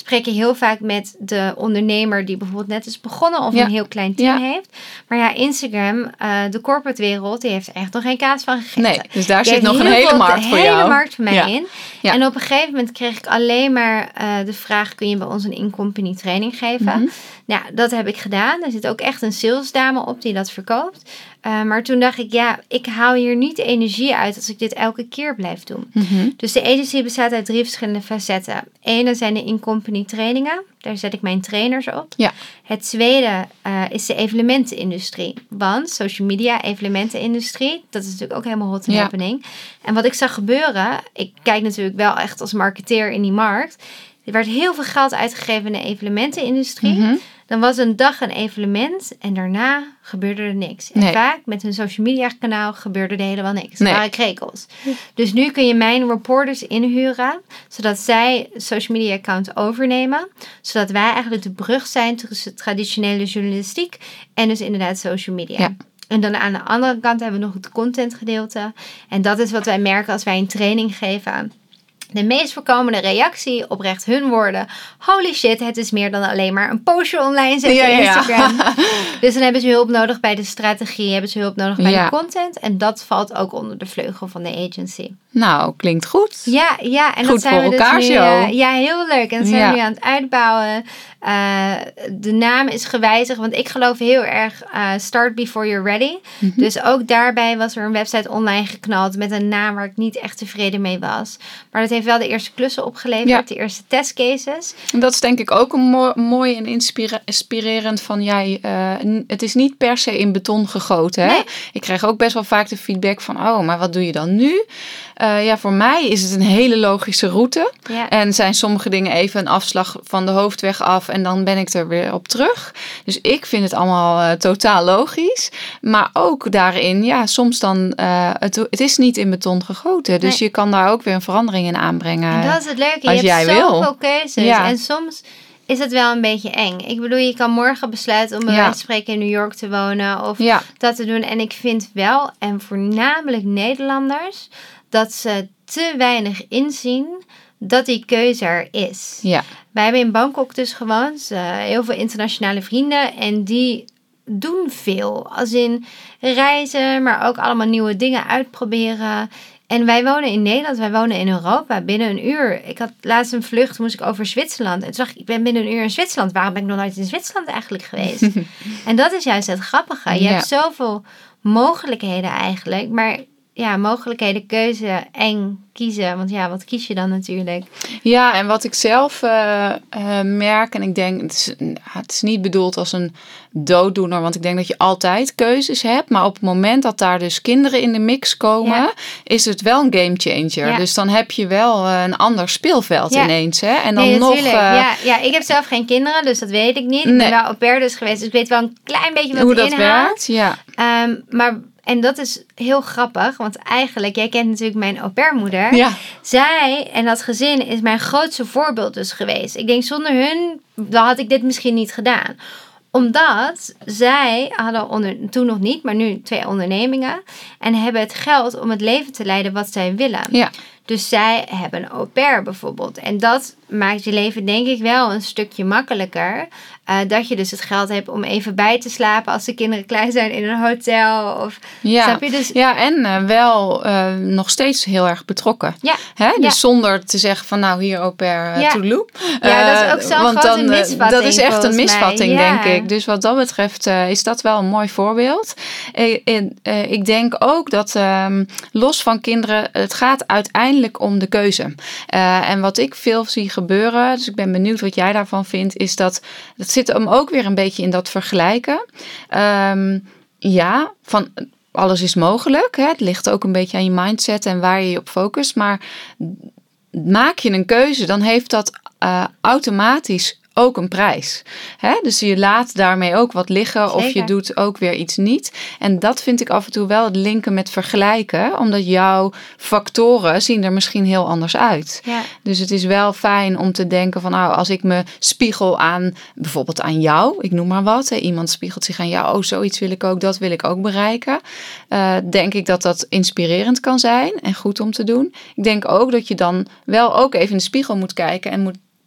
spreek je heel vaak met de ondernemer die bijvoorbeeld net is begonnen of ja. een heel klein team ja. heeft. Maar ja, Instagram, uh, de corporate wereld, die heeft echt nog geen kaas van gegeten. Nee, dus daar zit nog een hele markt voor jou. Een hele markt voor mij ja. in. Ja. En op een gegeven moment kreeg ik alleen maar uh, de vraag, kun je bij ons een in-company training geven? Mm-hmm. Nou, dat heb ik gedaan. Er zit ook echt een salesdame op die dat verkoopt. Uh, maar toen dacht ik, ja, ik haal hier niet energie uit als ik dit elke keer blijf doen. Mm-hmm. Dus de agency bestaat uit drie verschillende facetten. Ene zijn de in-company trainingen. Daar zet ik mijn trainers op. Ja. Het tweede uh, is de evenementenindustrie. Want social media, evenementenindustrie, dat is natuurlijk ook helemaal hot and ja. happening. En wat ik zag gebeuren, ik kijk natuurlijk wel echt als marketeer in die markt. Er werd heel veel geld uitgegeven in de evenementenindustrie. Mm-hmm. Dan was een dag een evenement en daarna gebeurde er niks. En nee. vaak met een social media kanaal gebeurde er helemaal niks. Nee. Het waren krekels. Dus nu kun je mijn reporters inhuren, zodat zij social media account overnemen. Zodat wij eigenlijk de brug zijn tussen traditionele journalistiek en dus inderdaad social media. Ja. En dan aan de andere kant hebben we nog het contentgedeelte. En dat is wat wij merken als wij een training geven. De meest voorkomende reactie, oprecht hun woorden. Holy shit, het is meer dan alleen maar een postje online zetten ja, ja, ja. Instagram. Dus dan hebben ze hulp nodig bij de strategie. Hebben ze hulp nodig bij ja. de content. En dat valt ook onder de vleugel van de agency. Nou, klinkt goed. Ja, ja. En goed dat zijn voor we elkaar dus nu, zo. Uh, ja, heel leuk. En dat zijn ja. we nu aan het uitbouwen. Uh, de naam is gewijzigd. Want ik geloof heel erg uh, start before you're ready. Mm-hmm. Dus ook daarbij was er een website online geknald met een naam waar ik niet echt tevreden mee was. Maar dat heeft wel de eerste klussen opgeleverd. Ja. De eerste testcases. En dat is denk ik ook een mo- mooi en inspira- inspirerend van jij. Uh, n- het is niet per se in beton gegoten. Hè? Nee. Ik krijg ook best wel vaak de feedback van, oh, maar wat doe je dan nu? Uh, ja, voor mij is het een hele logische route. Ja. En zijn sommige dingen even een afslag van de hoofdweg af en dan ben ik er weer op terug. Dus ik vind het allemaal uh, totaal logisch. Maar ook daarin, ja, soms dan, uh, het, het is niet in beton gegoten. Dus nee. je kan daar ook weer een verandering in aanbrengen. En dat is het leuke. Als je jij hebt zoveel wil. keuzes. Ja. En soms is het wel een beetje eng. Ik bedoel, je kan morgen besluiten om bij wijze van spreken in New York te wonen of ja. dat te doen. En ik vind wel, en voornamelijk Nederlanders, dat ze te weinig inzien dat die keuze er is. Ja. Wij hebben in Bangkok dus gewoond. Uh, heel veel internationale vrienden. En die doen veel. Als in reizen, maar ook allemaal nieuwe dingen uitproberen. En wij wonen in Nederland, wij wonen in Europa binnen een uur. Ik had laatst een vlucht, moest ik over Zwitserland. En toen dacht ik, ik ben binnen een uur in Zwitserland. Waarom ben ik nog nooit in Zwitserland eigenlijk geweest? En dat is juist het grappige. Je ja. hebt zoveel mogelijkheden eigenlijk. Maar ja, mogelijkheden, keuze, eng kiezen. Want ja, wat kies je dan natuurlijk? Ja, en wat ik zelf uh, uh, merk, en ik denk, het is, het is niet bedoeld als een dooddoener, want ik denk dat je altijd keuzes hebt. Maar op het moment dat daar dus kinderen in de mix komen, ja. is het wel een game changer. Ja. Dus dan heb je wel uh, een ander speelveld ja. ineens. Hè? En dan nee, nog. Uh, ja, ja, ik heb zelf geen kinderen, dus dat weet ik niet. Nee. Ik ben wel au pair dus geweest, dus ik weet wel een klein beetje wat hoe dat inhoudt. werkt. Ja. Um, maar En dat is heel grappig, want eigenlijk, jij kent natuurlijk mijn au pairmoeder. Ja. Zij en dat gezin is mijn grootste voorbeeld dus geweest. Ik denk, zonder hun, dan had ik dit misschien niet gedaan. Omdat zij hadden onder, toen nog niet, maar nu twee ondernemingen. En hebben het geld om het leven te leiden wat zij willen. Ja. Dus zij hebben een au pair bijvoorbeeld. En dat maakt je leven denk ik wel een stukje makkelijker. Uh, dat je dus het geld hebt om even bij te slapen als de kinderen klein zijn in een hotel. Of, ja. snap je? Dus, ja, en uh, wel uh, nog steeds heel erg betrokken. Ja. Hè? Dus ja. zonder te zeggen van nou hier au pair uh, ja. toedeloe. Ja, dat is ook zo'n want grote dan, misvatting. Dat is echt een misvatting, ja. denk ik. Dus wat dat betreft uh, is dat wel een mooi voorbeeld. Uh, uh, ik denk ook dat uh, los van kinderen, het gaat uiteindelijk om de keuze. Uh, en wat ik veel zie gebeuren, dus ik ben benieuwd wat jij daarvan vindt, is dat, dat zit hem ook weer een beetje in dat vergelijken. Um, ja, van alles is mogelijk. Hè? Het ligt ook een beetje aan je mindset en waar je je op focust. Maar maak je een keuze, dan heeft dat uh, automatisch ook een prijs. Hè? Dus je laat daarmee ook wat liggen. Zeker. Of je doet ook weer iets niet. En dat vind ik af en toe wel het linken met vergelijken. Omdat jouw factoren zien er misschien heel anders uit. Ja. Dus het is wel fijn om te denken van nou, als ik me spiegel aan bijvoorbeeld aan jou. Ik noem maar wat. Hè? Iemand spiegelt zich aan jou. Oh, zoiets wil ik ook. Dat wil ik ook bereiken. Uh, denk ik dat dat inspirerend kan zijn. En goed om te doen. Ik denk ook dat je dan wel ook even in de spiegel moet kijken. En moet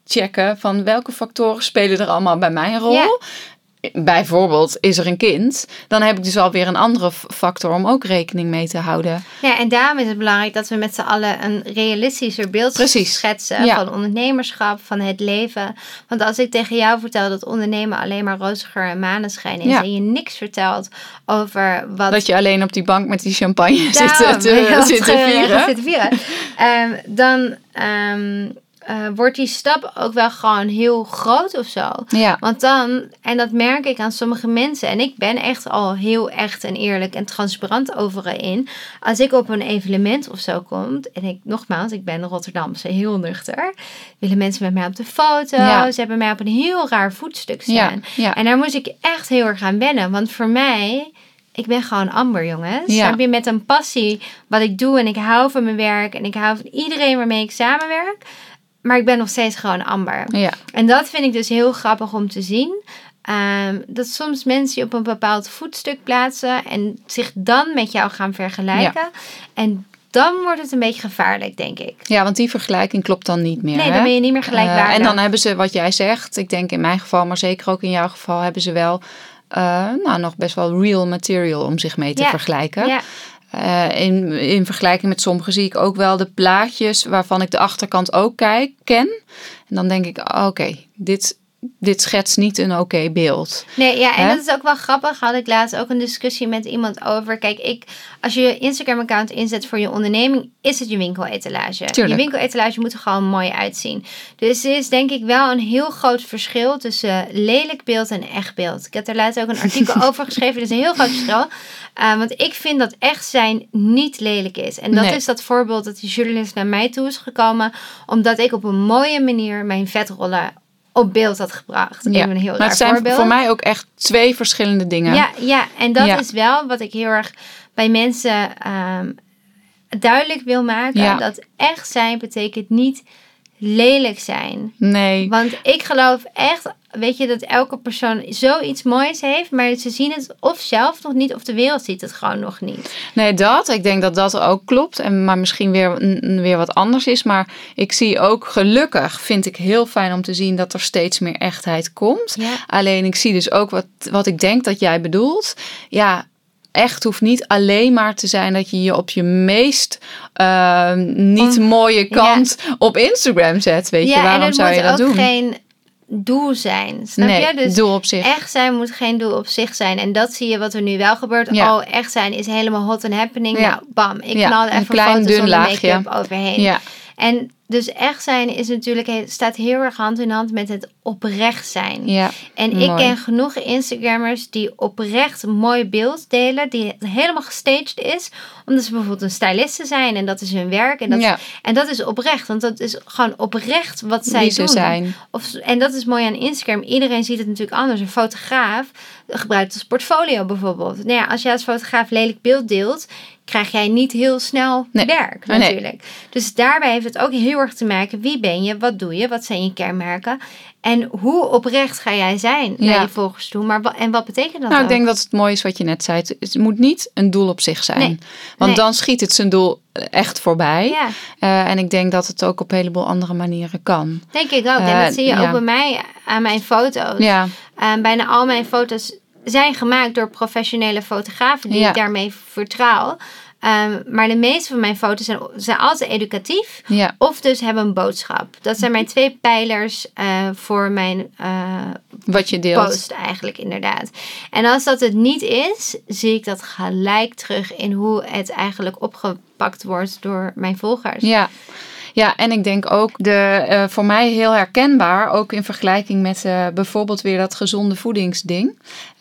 checken van welke factoren spelen er allemaal bij mij een rol. Ja. Bijvoorbeeld, is er een kind? Dan heb ik dus alweer een andere factor om ook rekening mee te houden. Ja, en daarom is het belangrijk dat we met z'n allen een realistischer beeld Precies. schetsen Ja. van ondernemerschap, van het leven. Want als ik tegen jou vertel dat ondernemen alleen maar roze geur en maneschijn is, Ja. en je niks vertelt over wat... Dat je alleen op die bank met die champagne zit Daarom, te, heel zit te te- vieren. zit te vieren. Ehm, dan ehm, uh, wordt die stap ook wel gewoon heel groot of zo. Ja. Want dan, en dat merk ik aan sommige mensen, en ik ben echt al heel echt en eerlijk en transparant overal. Als ik op een evenement of zo kom, en ik nogmaals, ik ben Rotterdamse, heel nuchter, willen mensen met mij op de foto. Ja. Ze hebben mij op een heel raar voetstuk staan. Ja, ja. En daar moest ik echt heel erg aan wennen. Want voor mij, ik ben gewoon Amber, jongens. Ja. Snap je? Met een passie wat ik doe en ik hou van mijn werk en ik hou van iedereen waarmee ik samenwerk. Maar ik ben nog steeds gewoon Amber. Ja. En dat vind ik dus heel grappig om te zien. Um, dat soms mensen je op een bepaald voetstuk plaatsen en zich dan met jou gaan vergelijken. Ja. En dan wordt het een beetje gevaarlijk, denk ik. Ja, want die vergelijking klopt dan niet meer. Nee, hè? dan ben je niet meer gelijkwaardig. Uh, en dan hebben ze, wat jij zegt, ik denk in mijn geval, maar zeker ook in jouw geval, hebben ze wel uh, nou, nog best wel real material om zich mee te ja. vergelijken. Ja. Uh, in, in vergelijking met sommigen zie ik ook wel de plaatjes waarvan ik de achterkant ook kijk, ken. En dan denk ik, oké, okay, dit, dit schetst niet een oké okay beeld. Nee, ja, en Hè? dat is ook wel grappig. Had ik laatst ook een discussie met iemand over. Kijk, ik, als je je Instagram-account inzet voor je onderneming, is het je winkeletalage. Tuurlijk. Je winkeletalage moet er gewoon mooi uitzien. Dus er is denk ik wel een heel groot verschil tussen lelijk beeld en echt beeld. Ik heb er laatst ook een artikel over geschreven. Er is een heel groot verschil. Uh, want ik vind dat echt zijn niet lelijk is. En dat Nee. is dat voorbeeld dat die journalist naar mij toe is gekomen, omdat ik op een mooie manier mijn vetrollen op beeld had gebracht. Ja. Even een heel Maar raar het zijn voorbeeld. voor mij ook echt twee verschillende dingen. Ja, ja, en dat Ja. is wel wat ik heel erg bij mensen um, duidelijk wil maken. Ja. Dat echt zijn betekent niet lelijk zijn. Nee. Want ik geloof echt, weet je, dat elke persoon zoiets moois heeft, maar ze zien het of zelf nog niet, of de wereld ziet het gewoon nog niet. Nee, dat. Ik denk dat dat ook klopt. En, maar misschien weer, n- weer wat anders is. Maar ik zie ook gelukkig, vind ik heel fijn om te zien dat er steeds meer echtheid komt. Ja. Alleen ik zie dus ook wat, wat ik denk dat jij bedoelt. Ja, echt hoeft niet alleen maar te zijn dat je je op je meest uh, niet Om, mooie kant ja. op Instagram zet. Weet ja, je, waarom en het zou moet je dat ook doen? geen doel zijn. Snap nee, je? Dus doel op zich. echt zijn moet geen doel op zich zijn. En dat zie je wat er nu wel gebeurt. Ja. Oh, echt zijn is helemaal hot and happening. Ja. Nou, bam. Ik Ja, knal een even klein, foto's dun zonder laagje. make-up overheen. Ja. En dus echt zijn is natuurlijk, staat heel erg hand in hand met het oprecht zijn. Ja, en mooi. ik ken genoeg Instagrammers die oprecht een mooi beeld delen, die helemaal gestaged is, omdat ze bijvoorbeeld een styliste zijn en dat is hun werk. En dat, Ja. en dat is oprecht, want dat is gewoon oprecht wat zij Wie ze doen. zijn. Of, en dat is mooi aan Instagram. Iedereen ziet het natuurlijk anders. Een fotograaf gebruikt als portfolio bijvoorbeeld. Nou ja, als jij als fotograaf lelijk beeld deelt, krijg jij niet heel snel Nee. werk Nee. natuurlijk. Dus daarbij heeft het ook heel erg te maken. Wie ben je? Wat doe je? Wat zijn je kenmerken? En hoe oprecht ga jij zijn Ja. naar je volgers toe? Maar wa- en wat betekent dat Nou, ook? ik denk dat het mooi is wat je net zei. Het- Het moet niet een doel op zich zijn. Nee. Want Nee. dan schiet het zijn doel echt voorbij. Ja, Uh, en ik denk dat het ook op een heleboel andere manieren kan. denk ik ook. En Eh, dat zie je ja. ook bij mij aan mijn foto's. Ja, Um, bijna al mijn foto's zijn gemaakt door professionele fotografen die Ja. ik daarmee vertrouw. Um, maar de meeste van mijn foto's zijn, zijn altijd educatief. ja, Of dus hebben een boodschap. Dat zijn mijn twee pijlers uh, voor mijn uh, wat je deelt. post eigenlijk inderdaad. En als dat het niet is, zie ik dat gelijk terug in hoe het eigenlijk opgepakt wordt door mijn volgers. Ja. Ja, en ik denk ook de, uh, voor mij heel herkenbaar, ook in vergelijking met uh, bijvoorbeeld weer dat gezonde voedingsding.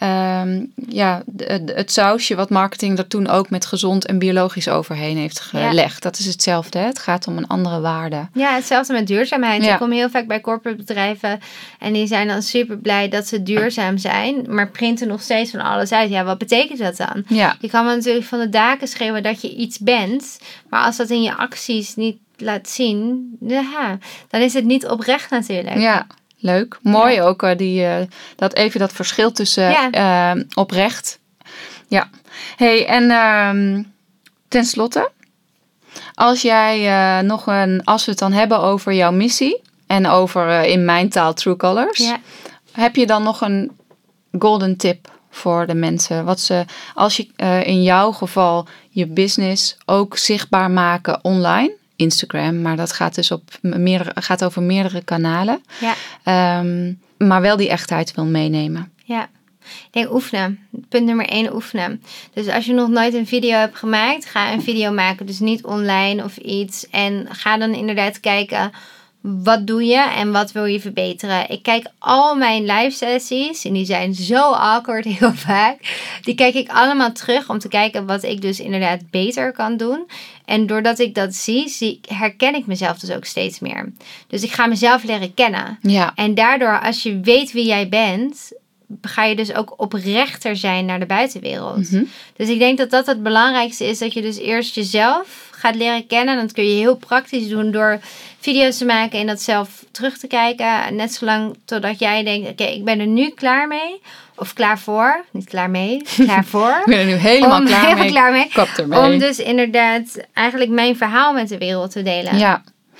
Um, ja, de, de, het sausje wat marketing er toen ook met gezond en biologisch overheen heeft gelegd. Ja. Dat is hetzelfde, hè? Het gaat om een andere waarde. Ja, hetzelfde met duurzaamheid. Ja. Ik kom heel vaak bij corporate bedrijven en die zijn dan super blij dat ze duurzaam zijn, maar printen nog steeds van alles uit. Ja, wat betekent dat dan? Ja. Je kan wel natuurlijk van de daken schreeuwen dat je iets bent, maar als dat in je acties niet laat zien, ja, dan is het niet oprecht natuurlijk. Ja, leuk. Mooi Ja. ook uh, die, uh, dat even dat verschil tussen Ja. uh, oprecht. Ja. Hey, en uh, tenslotte, als jij uh, nog een, als we het dan hebben over jouw missie, En over, uh, in mijn taal, True Colors. Ja. Heb je dan nog een golden tip voor de mensen? Wat ze, als je uh, in jouw geval je business ook zichtbaar maken online, Instagram, maar dat gaat dus op meerdere, gaat over meerdere kanalen. Ja. Um, maar wel die echtheid wil meenemen. Ja. Ik denk oefenen. Punt nummer één, oefenen. Dus als je nog nooit een video hebt gemaakt, ga een video maken. Dus niet online of iets. En ga dan inderdaad kijken, wat doe je en wat wil je verbeteren? Ik kijk al mijn live sessies, en die zijn zo awkward heel vaak. Die kijk ik allemaal terug om te kijken wat ik dus inderdaad beter kan doen. En doordat ik dat zie, zie herken ik mezelf dus ook steeds meer. Dus ik ga mezelf leren kennen. Ja. En daardoor, als je weet wie jij bent, ga je dus ook oprechter zijn naar de buitenwereld. Mm-hmm. Dus ik denk dat dat het belangrijkste is, dat je dus eerst jezelf gaat leren kennen. En dat kun je heel praktisch doen door video's te maken en dat zelf terug te kijken. Net zolang totdat jij denkt, oké, okay, ik ben er nu klaar mee. Of klaar voor. Niet klaar mee, klaar voor. Ik ben er nu helemaal om, klaar, helemaal mee. klaar mee. Kap ermee. Om dus inderdaad eigenlijk mijn verhaal met de wereld te delen. Ja.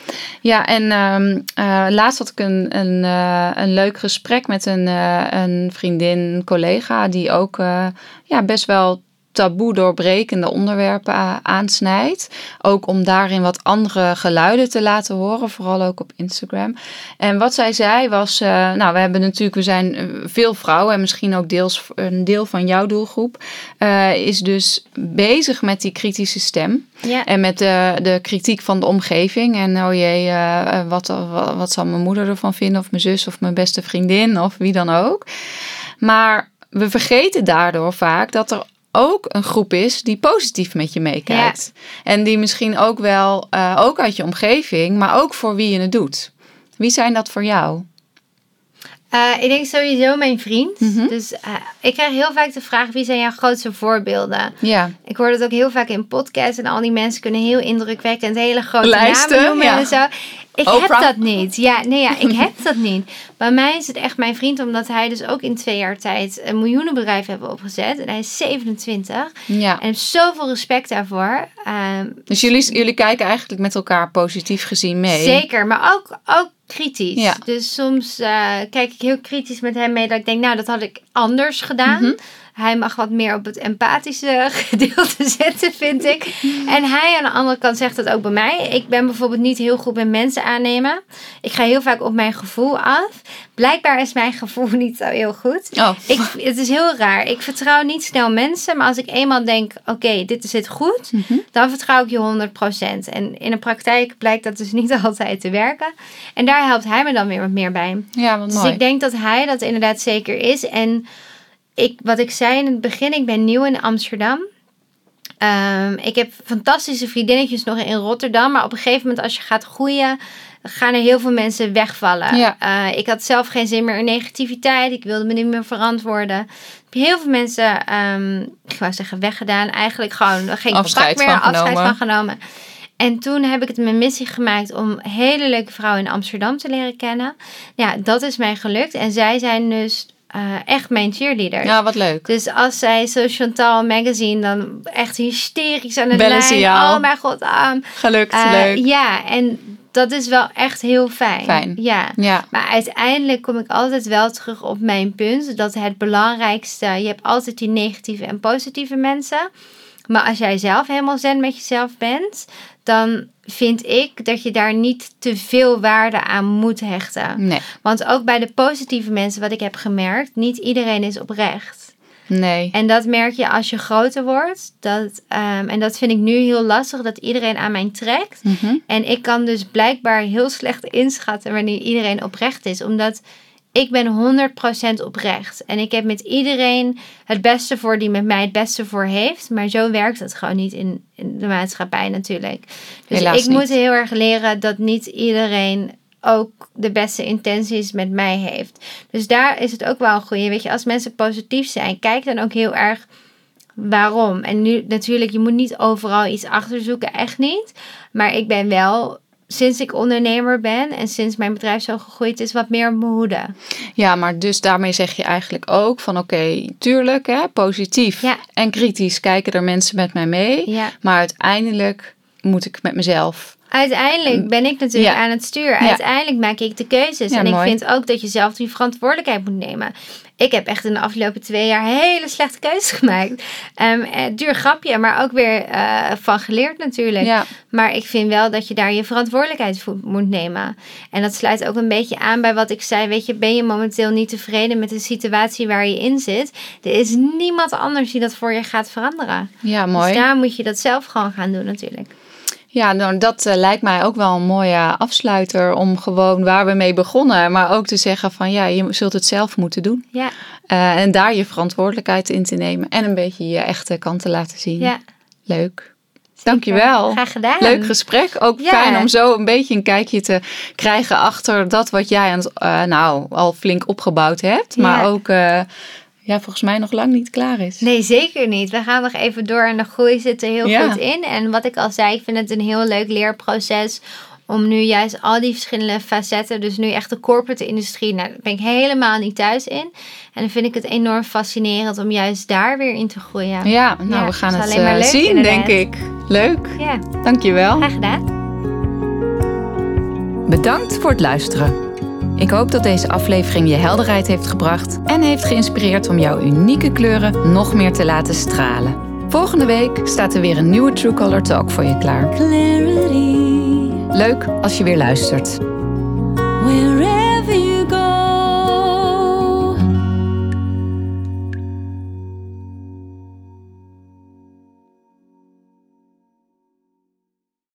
Ja, en um, uh, laatst had ik een, een, uh, een leuk gesprek met een, uh, een vriendin, een collega, die ook uh, ja, best wel taboe doorbrekende onderwerpen uh, aansnijdt. Ook om daarin wat andere geluiden te laten horen, vooral ook op Instagram. En wat zij zei was, uh, nou, we hebben natuurlijk, we zijn veel vrouwen en misschien ook deels een deel van jouw doelgroep, uh, is dus bezig met die kritische stem. Ja. En met de, de kritiek van de omgeving. En oh jee, uh, wat, wat, wat zal mijn moeder ervan vinden, of mijn zus, of mijn beste vriendin, of wie dan ook. Maar we vergeten daardoor vaak dat er ook een groep is die positief met je meekijkt. Ja. En die misschien ook wel, uh, ook uit je omgeving, maar ook voor wie je het doet. Wie zijn dat voor jou? Uh, ik denk sowieso mijn vriend. Mm-hmm. Dus uh, ik krijg heel vaak de vraag, wie zijn jouw grootste voorbeelden? Ja. Ik hoor dat ook heel vaak in podcasts. En al die mensen kunnen heel indrukwekkend hele grote lijsten, namen noemen ja. en zo. Ik Oprah. heb dat niet. Ja, nee, ja, ik heb dat niet. Bij mij is het echt mijn vriend, omdat hij dus ook in twee jaar tijd een miljoenenbedrijf heeft opgezet. En hij is zevenentwintig. Ja. En zoveel respect daarvoor. Um, dus jullie, jullie kijken eigenlijk met elkaar positief gezien mee. Zeker, maar ook, ook kritisch. Ja. Dus soms uh, kijk ik heel kritisch met hem mee, dat ik denk, nou, dat had ik anders gedaan. Mm-hmm. Hij mag wat meer op het empathische gedeelte zetten, vind ik. En hij aan de andere kant zegt dat ook bij mij. Ik ben bijvoorbeeld niet heel goed met mensen aannemen. Ik ga heel vaak op mijn gevoel af. Blijkbaar is mijn gevoel niet zo heel goed. Oh. Ik, het is heel raar. Ik vertrouw niet snel mensen. Maar als ik eenmaal denk, oké, okay, dit zit goed. Mm-hmm. Dan vertrouw ik je honderd procent. En in de praktijk blijkt dat dus niet altijd te werken. En daar helpt hij me dan weer wat meer bij. Ja, wat dus mooi. ik denk dat hij dat inderdaad zeker is. En Ik, wat ik zei in het begin, ik ben nieuw in Amsterdam. Um, ik heb fantastische vriendinnetjes nog in Rotterdam. Maar op een gegeven moment, als je gaat groeien, gaan er heel veel mensen wegvallen. Ja. Uh, ik had zelf geen zin meer in negativiteit. Ik wilde me niet meer verantwoorden. Ik heb heel veel mensen, um, ik wou zeggen, weggedaan. Eigenlijk gewoon geen afscheid contact meer, van afscheid genomen. van genomen. En toen heb ik het mijn missie gemaakt om hele leuke vrouwen in Amsterdam te leren kennen. Ja, dat is mij gelukt. En zij zijn dus Uh, echt mijn cheerleaders. Ja, wat leuk. Dus als zij zo Chantal Magazine dan echt hysterisch aan het Bellen lijn. ze jou. Oh mijn god. Um, Gelukt, uh, leuk. Ja, en dat is wel echt heel fijn. Fijn. Ja. ja. Maar uiteindelijk kom ik altijd wel terug op mijn punt. Dat het belangrijkste, je hebt altijd die negatieve en positieve mensen. Maar als jij zelf helemaal zen met jezelf bent, dan vind ik dat je daar niet te veel waarde aan moet hechten. Nee. Want ook bij de positieve mensen, wat ik heb gemerkt, niet iedereen is oprecht. Nee. En dat merk je als je groter wordt. Dat, um, en dat vind ik nu heel lastig, dat iedereen aan mij trekt. Mm-hmm. En ik kan dus blijkbaar heel slecht inschatten wanneer iedereen oprecht is. Omdat ik ben honderd procent oprecht. En ik heb met iedereen het beste voor die met mij het beste voor heeft. Maar zo werkt het gewoon niet in, in de maatschappij natuurlijk. Dus Helaas ik niet. moet heel erg leren dat niet iedereen ook de beste intenties met mij heeft. Dus daar is het ook wel een goeie. Weet je, als mensen positief zijn, kijk dan ook heel erg waarom. En nu natuurlijk, je moet niet overal iets achterzoeken. Echt niet. Maar ik ben wel, sinds ik ondernemer ben en sinds mijn bedrijf zo gegroeid is, wat meer op mijn hoede. Ja, maar dus daarmee zeg je eigenlijk ook van oké, okay, tuurlijk, hè, positief ja. en kritisch kijken er mensen met mij mee. Ja. Maar uiteindelijk moet ik met mezelf Uiteindelijk ben ik natuurlijk Ja. aan het stuur. Ja. Uiteindelijk maak ik de keuzes. Ja, en ik mooi. vind ook dat je zelf die verantwoordelijkheid moet nemen. Ik heb echt in de afgelopen twee jaar hele slechte keuzes gemaakt. Um, duur grapje, maar ook weer uh, van geleerd natuurlijk. Ja. Maar ik vind wel dat je daar je verantwoordelijkheid voor moet nemen. En dat sluit ook een beetje aan bij wat ik zei. Weet je, ben je momenteel niet tevreden met de situatie waar je in zit? Er is niemand anders die dat voor je gaat veranderen. Ja, mooi. Dus daar moet je dat zelf gewoon gaan doen natuurlijk. Ja, nou, dat uh, lijkt mij ook wel een mooie afsluiter om gewoon waar we mee begonnen. Maar ook te zeggen van ja, je zult het zelf moeten doen. Ja. Uh, en daar je verantwoordelijkheid in te nemen. En een beetje je echte kant te laten zien. Ja. Leuk. Dankjewel. Graag gedaan. Leuk gesprek. Ook Ja. fijn om zo een beetje een kijkje te krijgen achter dat wat jij aan het, uh, nou, al flink opgebouwd hebt. Maar Ja. ook uh, ja, volgens mij nog lang niet klaar is. Nee, zeker niet. We gaan nog even door en de groei zit er heel Ja. goed in. En wat ik al zei, ik vind het een heel leuk leerproces om nu juist al die verschillende facetten, dus nu echt de corporate industrie, nou, daar ben ik helemaal niet thuis in. En dan vind ik het enorm fascinerend om juist daar weer in te groeien. Ja, nou Ja, we gaan is het alleen maar uh, leuk, zien, inderdaad. denk ik. Leuk. Ja, Dankjewel. graag gedaan. Bedankt voor het luisteren. Ik hoop dat deze aflevering je helderheid heeft gebracht en heeft geïnspireerd om jouw unieke kleuren nog meer te laten stralen. Volgende week staat er weer een nieuwe True Color Talk voor je klaar. Leuk als je weer luistert.